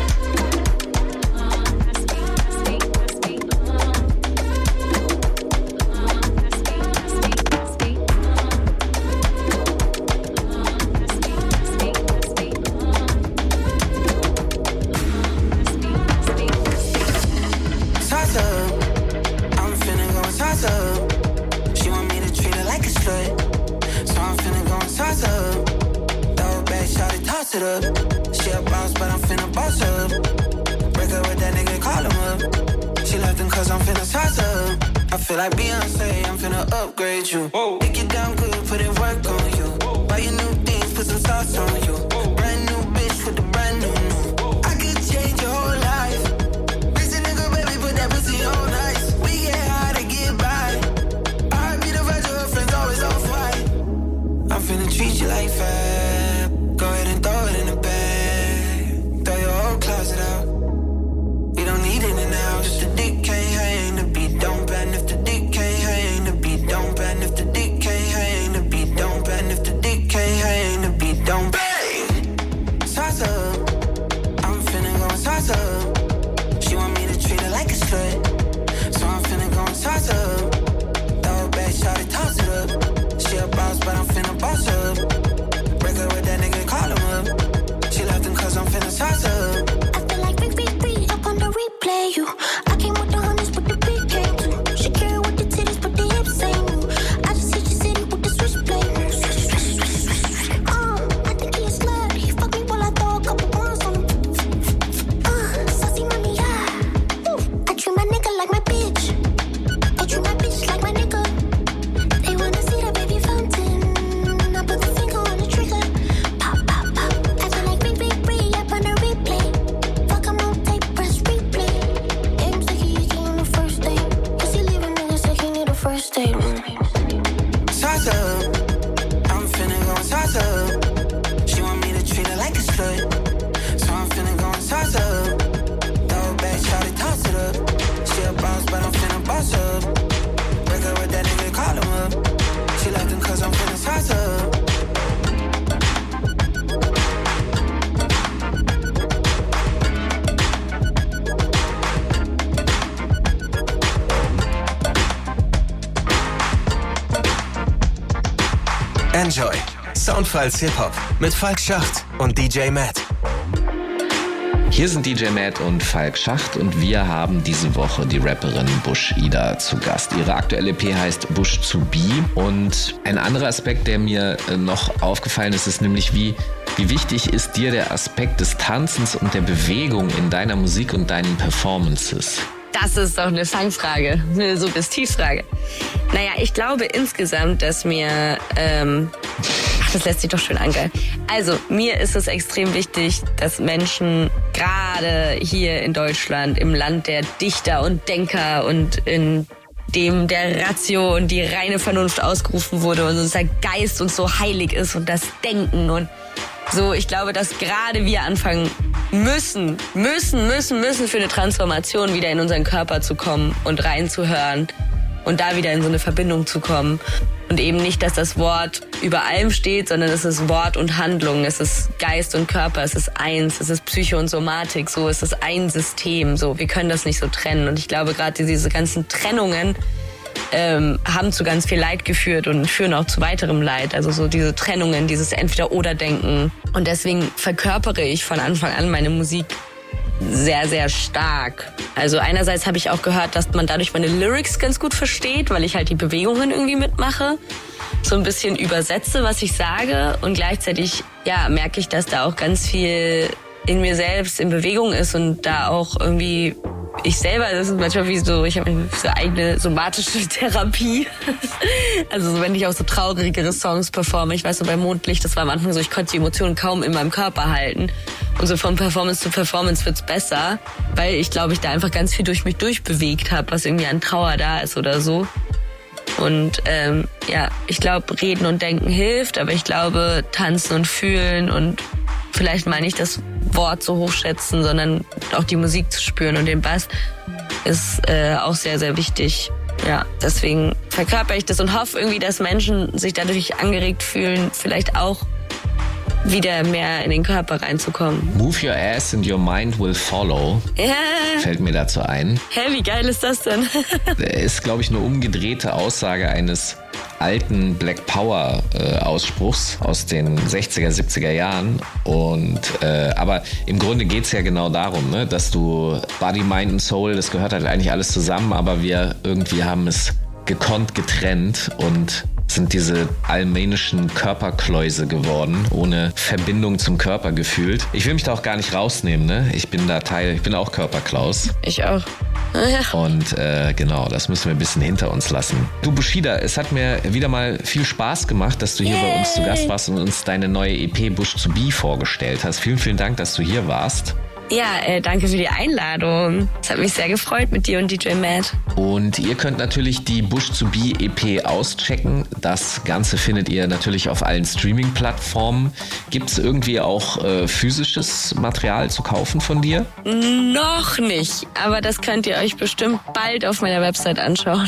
She want me to treat her like a slut, so I'm finna go and toss up. Throw it back, shawty, toss it up. She a boss, but I'm finna boss up. Break up with that nigga, call him up. She left him 'cause I'm finna toss up. I feel like Beyonce, I'm finna upgrade you. Make it down good, put in work on you. Buy you new things, put some sauce on you. Brand new bitch with the brand new. I could change your whole life. Busy nigga, baby, put that pussy on ice. We get high to get by. I be the version her friends always off white. I'm finna treat you like fab. Go ahead and throw it in the bag. Throw your whole closet out. We don't need it now. If the dick can't hang, the beat don't bend. If the dick can't hang, the beat don't bend. If the dick can't hang, the beat don't bend. If the dick can't hang, the beat don't bang. Sauce up, I'm finna go and sauce up. She want me to treat her like a slut, so I'm finna go and sauce up. Throw it back, shawty, toss it up. She a boss, but I'm finna boss up. Break up with that nigga, call him up. She left him 'cause I'm finna sauce up. I feel like free up on the replay. You, I came with the hundreds, but the beat came too. Shakira with the titties, but the hips ain't new. I just hit your city with the switchblade. I think he a slut. He fuck me while I throw a couple ones on him. Saucy mommy, yeah. I treat my nigga like my bitch. I treat my bitch like my nigga. They wanna see the baby fountain. I put the finger on the trigger. Pop, pop, pop. I feel like free up on the replay. Fuck him on tape, press replay. Aim's like he on the first date. Cause he leaving niggas like he need a first date. Sauce up, I'm finna go and sauce up. She want me to treat her like a slut, so I'm finna go and sauce up. Throw it back, shawty, toss it up. She a boss, but I'm finna boss up. Break up with that nigga, call him up. She left him 'cause I'm finna sauce up. Enjoy. Soundfiles Hip-Hop mit Falk Schacht und DJ Matt. Hier sind DJ Matt und Falk Schacht und wir haben diese Woche die Rapperin Bushido zu Gast. Ihre aktuelle EP heißt Bush to Be und ein anderer Aspekt, der mir noch aufgefallen ist, ist nämlich wie wichtig ist dir der Aspekt des Tanzens und der Bewegung in deiner Musik und deinen Performances? Das ist doch eine Fangfrage, eine Suggestivfrage. Naja, ich glaube insgesamt, dass mir... das lässt sich doch schön angeilen. Also, mir ist es extrem wichtig, dass Menschen gerade hier in Deutschland, im Land der Dichter und Denker und in dem der Ratio und die reine Vernunft ausgerufen wurde und unser Geist uns so heilig ist und das Denken und so. Ich glaube, dass gerade wir anfangen, müssen für eine Transformation wieder in unseren Körper zu kommen und reinzuhören und da wieder in so eine Verbindung zu kommen. Und eben nicht, dass das Wort über allem steht, sondern es ist Wort und Handlung, es ist Geist und Körper, es ist eins, es ist Psyche und Somatik, so, es ist ein System, so, wir können das nicht so trennen. Und ich glaube, gerade diese ganzen Trennungen haben zu ganz viel Leid geführt und führen auch zu weiterem Leid. Also so diese Trennungen, dieses Entweder-Oder-Denken. Und deswegen verkörpere ich von Anfang an meine Musik sehr, sehr stark. Also einerseits habe ich auch gehört, dass man dadurch meine Lyrics ganz gut versteht, weil ich halt die Bewegungen irgendwie mitmache, so ein bisschen übersetze, was ich sage, und gleichzeitig merke ich, dass da auch ganz viel in mir selbst in Bewegung ist und da auch irgendwie ich selber, das ist manchmal wie so, ich habe so eigene somatische Therapie. Also wenn ich auch so traurigere Songs performe, ich weiß so bei Mondlicht, das war am Anfang so, ich konnte die Emotionen kaum in meinem Körper halten. Und so von Performance zu Performance wird's besser, weil ich glaube, ich da einfach ganz viel durch mich durchbewegt habe, was irgendwie an Trauer da ist oder so. Und ich glaube, reden und denken hilft, aber ich glaube, tanzen und fühlen und vielleicht meine ich das Wort so hochschätzen, sondern auch die Musik zu spüren und den Bass ist auch sehr, sehr wichtig. Ja, deswegen verkörper ich das und hoffe irgendwie, dass Menschen sich dadurch angeregt fühlen, vielleicht auch wieder mehr in den Körper reinzukommen. Move your ass and your mind will follow. Ja. Fällt mir dazu ein. Hä, wie geil ist das denn? Ist, glaube ich, eine umgedrehte Aussage eines alten Black Power Ausspruchs aus den 60er, 70er Jahren. Und aber im Grunde geht's ja genau darum, ne, dass du Body, Mind und Soul, das gehört halt eigentlich alles zusammen, aber wir irgendwie haben es gekonnt getrennt und sind diese allmännischen Körperkläuse geworden, ohne Verbindung zum Körper gefühlt. Ich will mich da auch gar nicht rausnehmen, ne? Ich bin auch Körperklaus. Ich auch. Ja. Und genau, das müssen wir ein bisschen hinter uns lassen. Du Bushida, es hat mir wieder mal viel Spaß gemacht, dass du hier bei uns zu Gast warst und uns deine neue EP Bush to Be vorgestellt hast. Vielen, vielen Dank, dass du hier warst. Ja, danke für die Einladung. Es hat mich sehr gefreut mit dir und DJ Matt. Und ihr könnt natürlich die Bush to Be EP auschecken. Das Ganze findet ihr natürlich auf allen Streaming-Plattformen. Gibt es irgendwie auch physisches Material zu kaufen von dir? Noch nicht, aber das könnt ihr euch bestimmt bald auf meiner Website anschauen.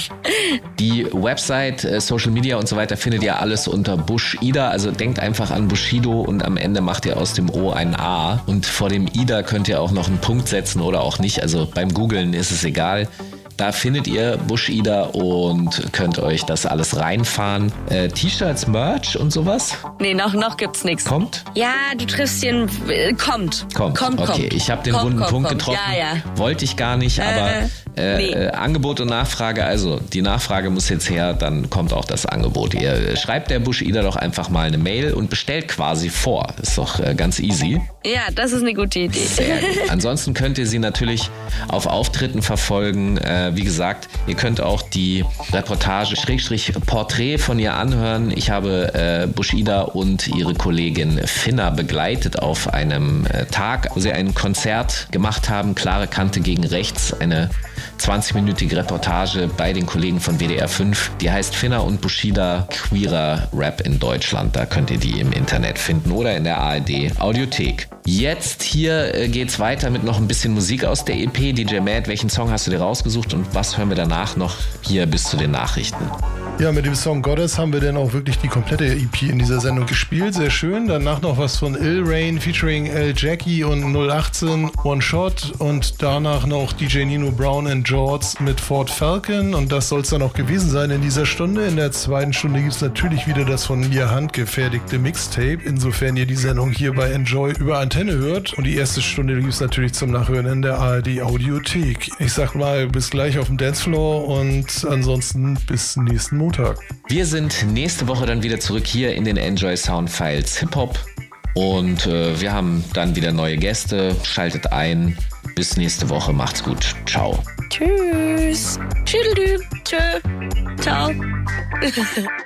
Die Website, Social Media und so weiter findet ihr alles unter Bushida. Also denkt einfach an Bushido und am Ende macht ihr aus dem O ein A. Und vor dem Ida könnt ihr auch noch einen Punkt setzen oder auch nicht. Also beim Googlen ist es egal. Da findet ihr Bushida und könnt euch das alles reinfahren. T-Shirts, Merch und sowas? Nee, noch gibt's nichts. Kommt? Ja, du triffst hier Kommt. Okay, ich habe den wunden Punkt getroffen. Ja. Wollte ich gar nicht, aber Angebot und Nachfrage, also die Nachfrage muss jetzt her, dann kommt auch das Angebot. Ihr schreibt der Bushida doch einfach mal eine Mail und bestellt quasi vor. Ist doch ganz easy. Ja, das ist eine gute Idee. Sehr gut. Ansonsten könnt ihr sie natürlich auf Auftritten verfolgen. Wie gesagt, ihr könnt auch die Reportage Porträt von ihr anhören. Ich habe Bushida und ihre Kollegin Finna begleitet auf einem Tag, wo sie ein Konzert gemacht haben, klare Kante gegen rechts, eine 20-minütige Reportage bei den Kollegen von WDR 5. Die heißt Finna und Bushida, queerer Rap in Deutschland. Da könnt ihr die im Internet finden oder in der ARD Audiothek. Jetzt hier geht's weiter mit noch ein bisschen Musik aus der EP. DJ Matt, welchen Song hast du dir rausgesucht und was hören wir danach noch hier bis zu den Nachrichten? Ja, mit dem Song Goddess haben wir dann auch wirklich die komplette EP in dieser Sendung gespielt. Sehr schön. Danach noch was von Ill Rain featuring L. Jackie und 018 One Shot und danach noch DJ Nino Brown and George mit Ford Falcon und das soll es dann auch gewesen sein in dieser Stunde. In der zweiten Stunde gibt es natürlich wieder das von mir handgefertigte Mixtape, insofern ihr die Sendung hier bei Enjoy über Antenne hört und die erste Stunde gibt es natürlich zum Nachhören in der ARD Audiothek. Ich sag mal, bis gleich auf dem Dancefloor und ansonsten bis nächsten Montag. Wir sind nächste Woche dann wieder zurück hier in den Enjoy Soundfiles Hip-Hop und wir haben dann wieder neue Gäste. Schaltet ein. Bis nächste Woche. Macht's gut. Ciao. Tschüss. Tschüdelü. Tschö. Ciao. Ich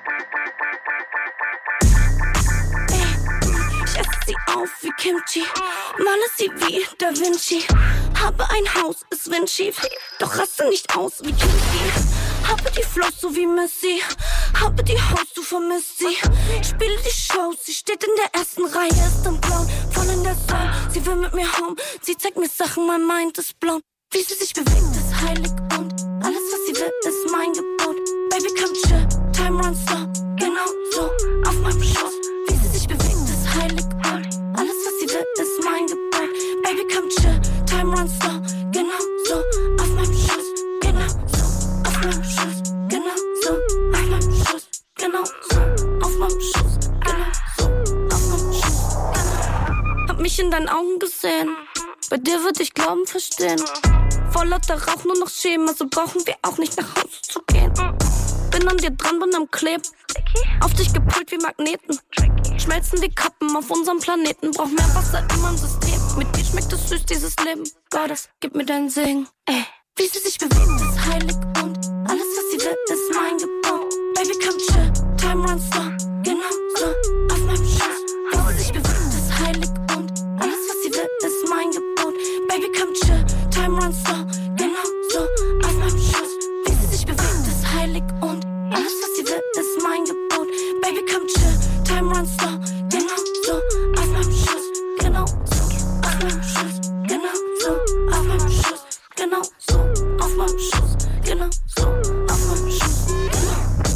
esse sie auf wie Kimchi, male sie wie Da Vinci. Habe ein Haus, ist windschief, doch raste nicht aus wie Kimchi. Habe die Flows so wie Messi, habe die Haus, du vermisst sie. Spiele die Show, sie steht in der ersten Reihe, ist am Blauen. voll in der Zone. Sie will mit mir home, sie zeigt mir Sachen, mein Mind ist blown. Wie sie sich bewegt, ist heilig und alles, was sie will, ist mein Gebot. Baby, come chill, time runs slow, genau so, auf meinem Schoß. Wie sie sich bewegt, ist heilig und alles, was sie will, ist mein Gebot. Baby, come chill, time runs slow, genau so, auf meinem Schoß. Genau so, auf meinem Schoß, genau so, auf meinem Schoß. Genau so, auf meinem Schoß, genau so, auf meinem Schoß, genau. Hab mich in deinen Augen gesehen, bei dir würd ich Glauben verstehen. Vor lauter Rauch nur noch Schämen, also brauchen wir auch nicht nach Hause zu gehen. Bin an dir dran, bin am Kleben, auf dich gepult wie Magneten. Schmelzen wie Kappen auf unserem Planeten, brauch mehr Wasser in meinem System. Mit dir schmeckt es süß, dieses Leben. Gottes, gib mir deinen Segen, ey. Wie sie sich bewegt, ist heilig und alles, was sie will, ist mein Gebot. Baby, come chill, time runs slow, genau so, auf meinem Schoß. Wie sie sich bewegt, ist heilig und alles, was sie will, ist mein Gebot. Baby, come chill, time runs slow, genau so, auf meinem Schoß. Wie sie sich bewegt, ist heilig und alles, was sie will, ist mein Gebot. Baby, come chill, time runs slow, genau so, auf meinem Schoß. Genau so, auf meinem Schoß, genau so, auf meinem Schoß. Genau so, auf meinem Schoß, genau so, auf meinem Schoß, genau.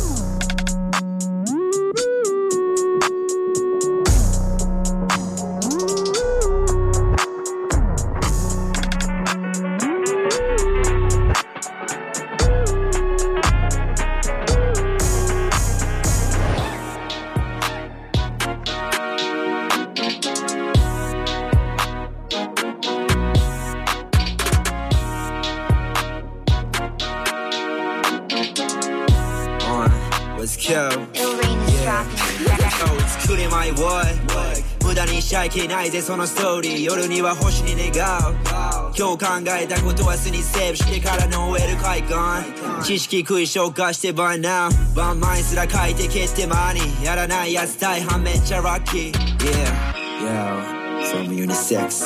無駄にしちゃいけないぜそのストーリー夜には星に願う今日考えたことは巣にセーブしてからの終える快感知識食い消化してby nowワンマイすら書いて消して間にやらないやつ大半めっちゃラッキー Yeah Yo Some unisex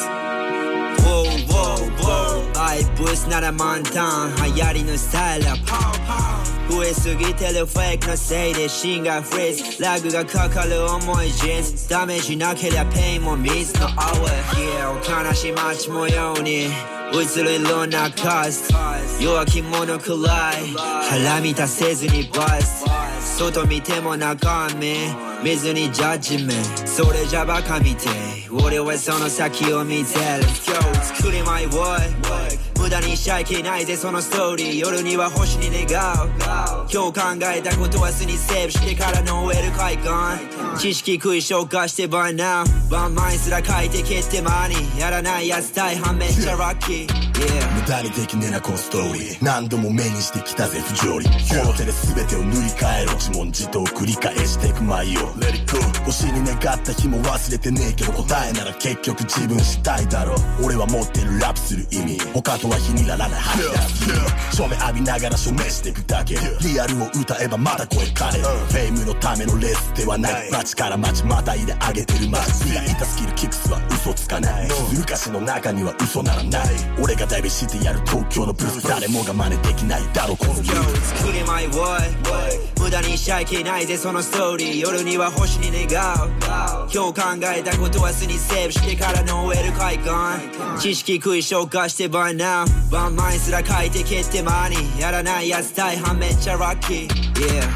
Whoa whoa whoa アイブスなら満タン流行りのスタイル増えすぎてるフェイクのせいで芯がフリーズラグがかかる重いジーンズダメージなけりゃペインも水の泡 Yeah 悲しい街模様に映るいろんなカス弱き者くらい腹満たせずにバス外見ても中身見ずにジャッジメンそれじゃバカみて俺はその先を見てる今日作りmy way無駄にしちゃいけないぜそのストーリー夜には星に願う今日考えたことは巣にセーブしてからの終える快感知識食い消化して by now ワンマイすら書いて消して間にやらないやつ大半めっちゃラッキー無駄にできねえなこのストーリー何度も目にしてきたぜ不条理この手で全てを塗り替えろ自問自答繰り返していく舞を Let it go 星に願った日も忘れてねえけど答えなら結局自分したいだろ俺は持ってるラップする意味他とは比にならないはずだ正面浴びながら証明していくだけリアルを歌えばまだ声かれフェイムのためのレースではない街から街またいで上げてる街磨いたスキルキックスは嘘つかない歌詞の中には嘘ならない俺が代弁してやる東京のブルース誰もが真似できないだろこのルーツ作りmy way 無駄にしちゃいけないぜそのストーリー夜には星に願う今日考えたことは巣にセーブしてからの終える快感知識食い消化して by now ワンマイすら書いて消して間にやらないやつ大半めっちゃラッキー Yeah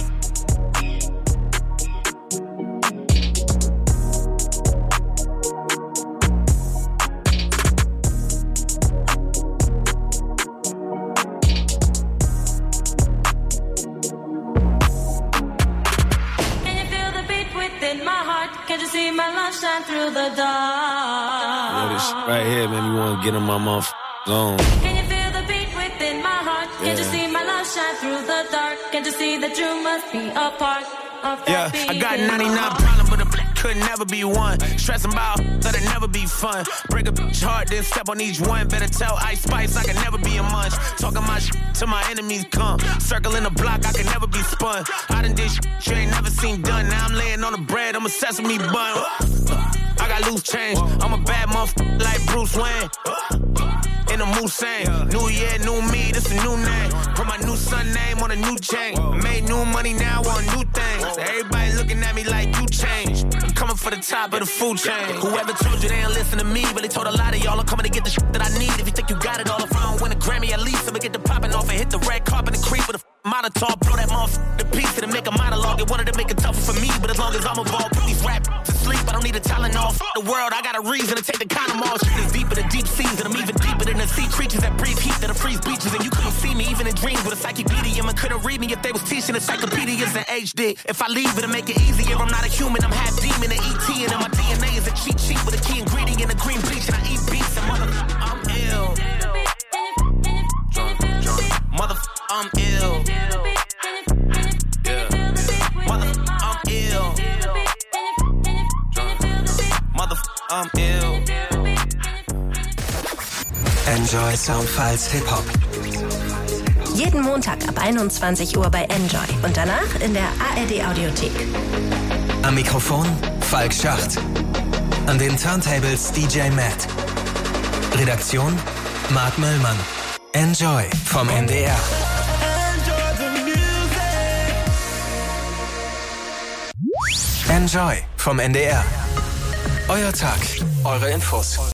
Shine through the dark. Yeah, this right here made me want to get in my motherfucking zone. Can you feel the beat within my heart? Yeah. Can't you see my love shine through the dark? Can't you see that you must be a part of that beat? I got 99 problems, but a black could never be one. Stressing about let it never be fun. Break a bitch heart, then step on each one. Better tell Ice Spice I can never be a munch. Talking my shit till my enemies come. Circling the block, I can never be spun. I done did shit you ain't never seen done. Now I'm laying on the bread, I'm a sesame bun. I got loose change, I'm a bad motherfucker like Bruce Wayne. In the Musain. New year, new me, this a new name. Put my new son name on a new chain. Made new money now on new things. Everybody looking at me like you changed. I'm coming for the top of the food chain. Whoever told you they ain't listen to me, really told a lot of y'all I'm coming to get the shit that I need. If you think you got it all, if I don't win a Grammy, at least I'ma get the popping off and hit the red carpet and creep with a Molotov, blow that motherfucker to pieces and make a monologue. It wanted to make it tougher for me, but as long as I'm involved, put these rap to sleep. I don't need a Tylenol. F the world, I got a reason to take the condom off. Shit is deeper than deep seas, and I'm even deeper than the sea creatures that breathe heat that'll freeze beaches. And you couldn't see me even in dreams with a psychic medium, and couldn't read me if they was teaching encyclopedias in HD. If I leave it and make it easier, I'm not a human, I'm half demon and ET, and then my DNA is a cheat sheet with a key ingredient, a green bleach, and I eat beats and I'm ill. I'm ill. I'm ill. Enjoy Soundfiles Hip-Hop. Jeden Montag ab 21 Uhr bei Enjoy und danach in der ARD-Audiothek. Am Mikrofon Falk Schacht. An den Turntables DJ Matt. Redaktion Marc Möllmann. Enjoy vom NDR. Enjoy vom NDR. Euer Tag, eure Infos.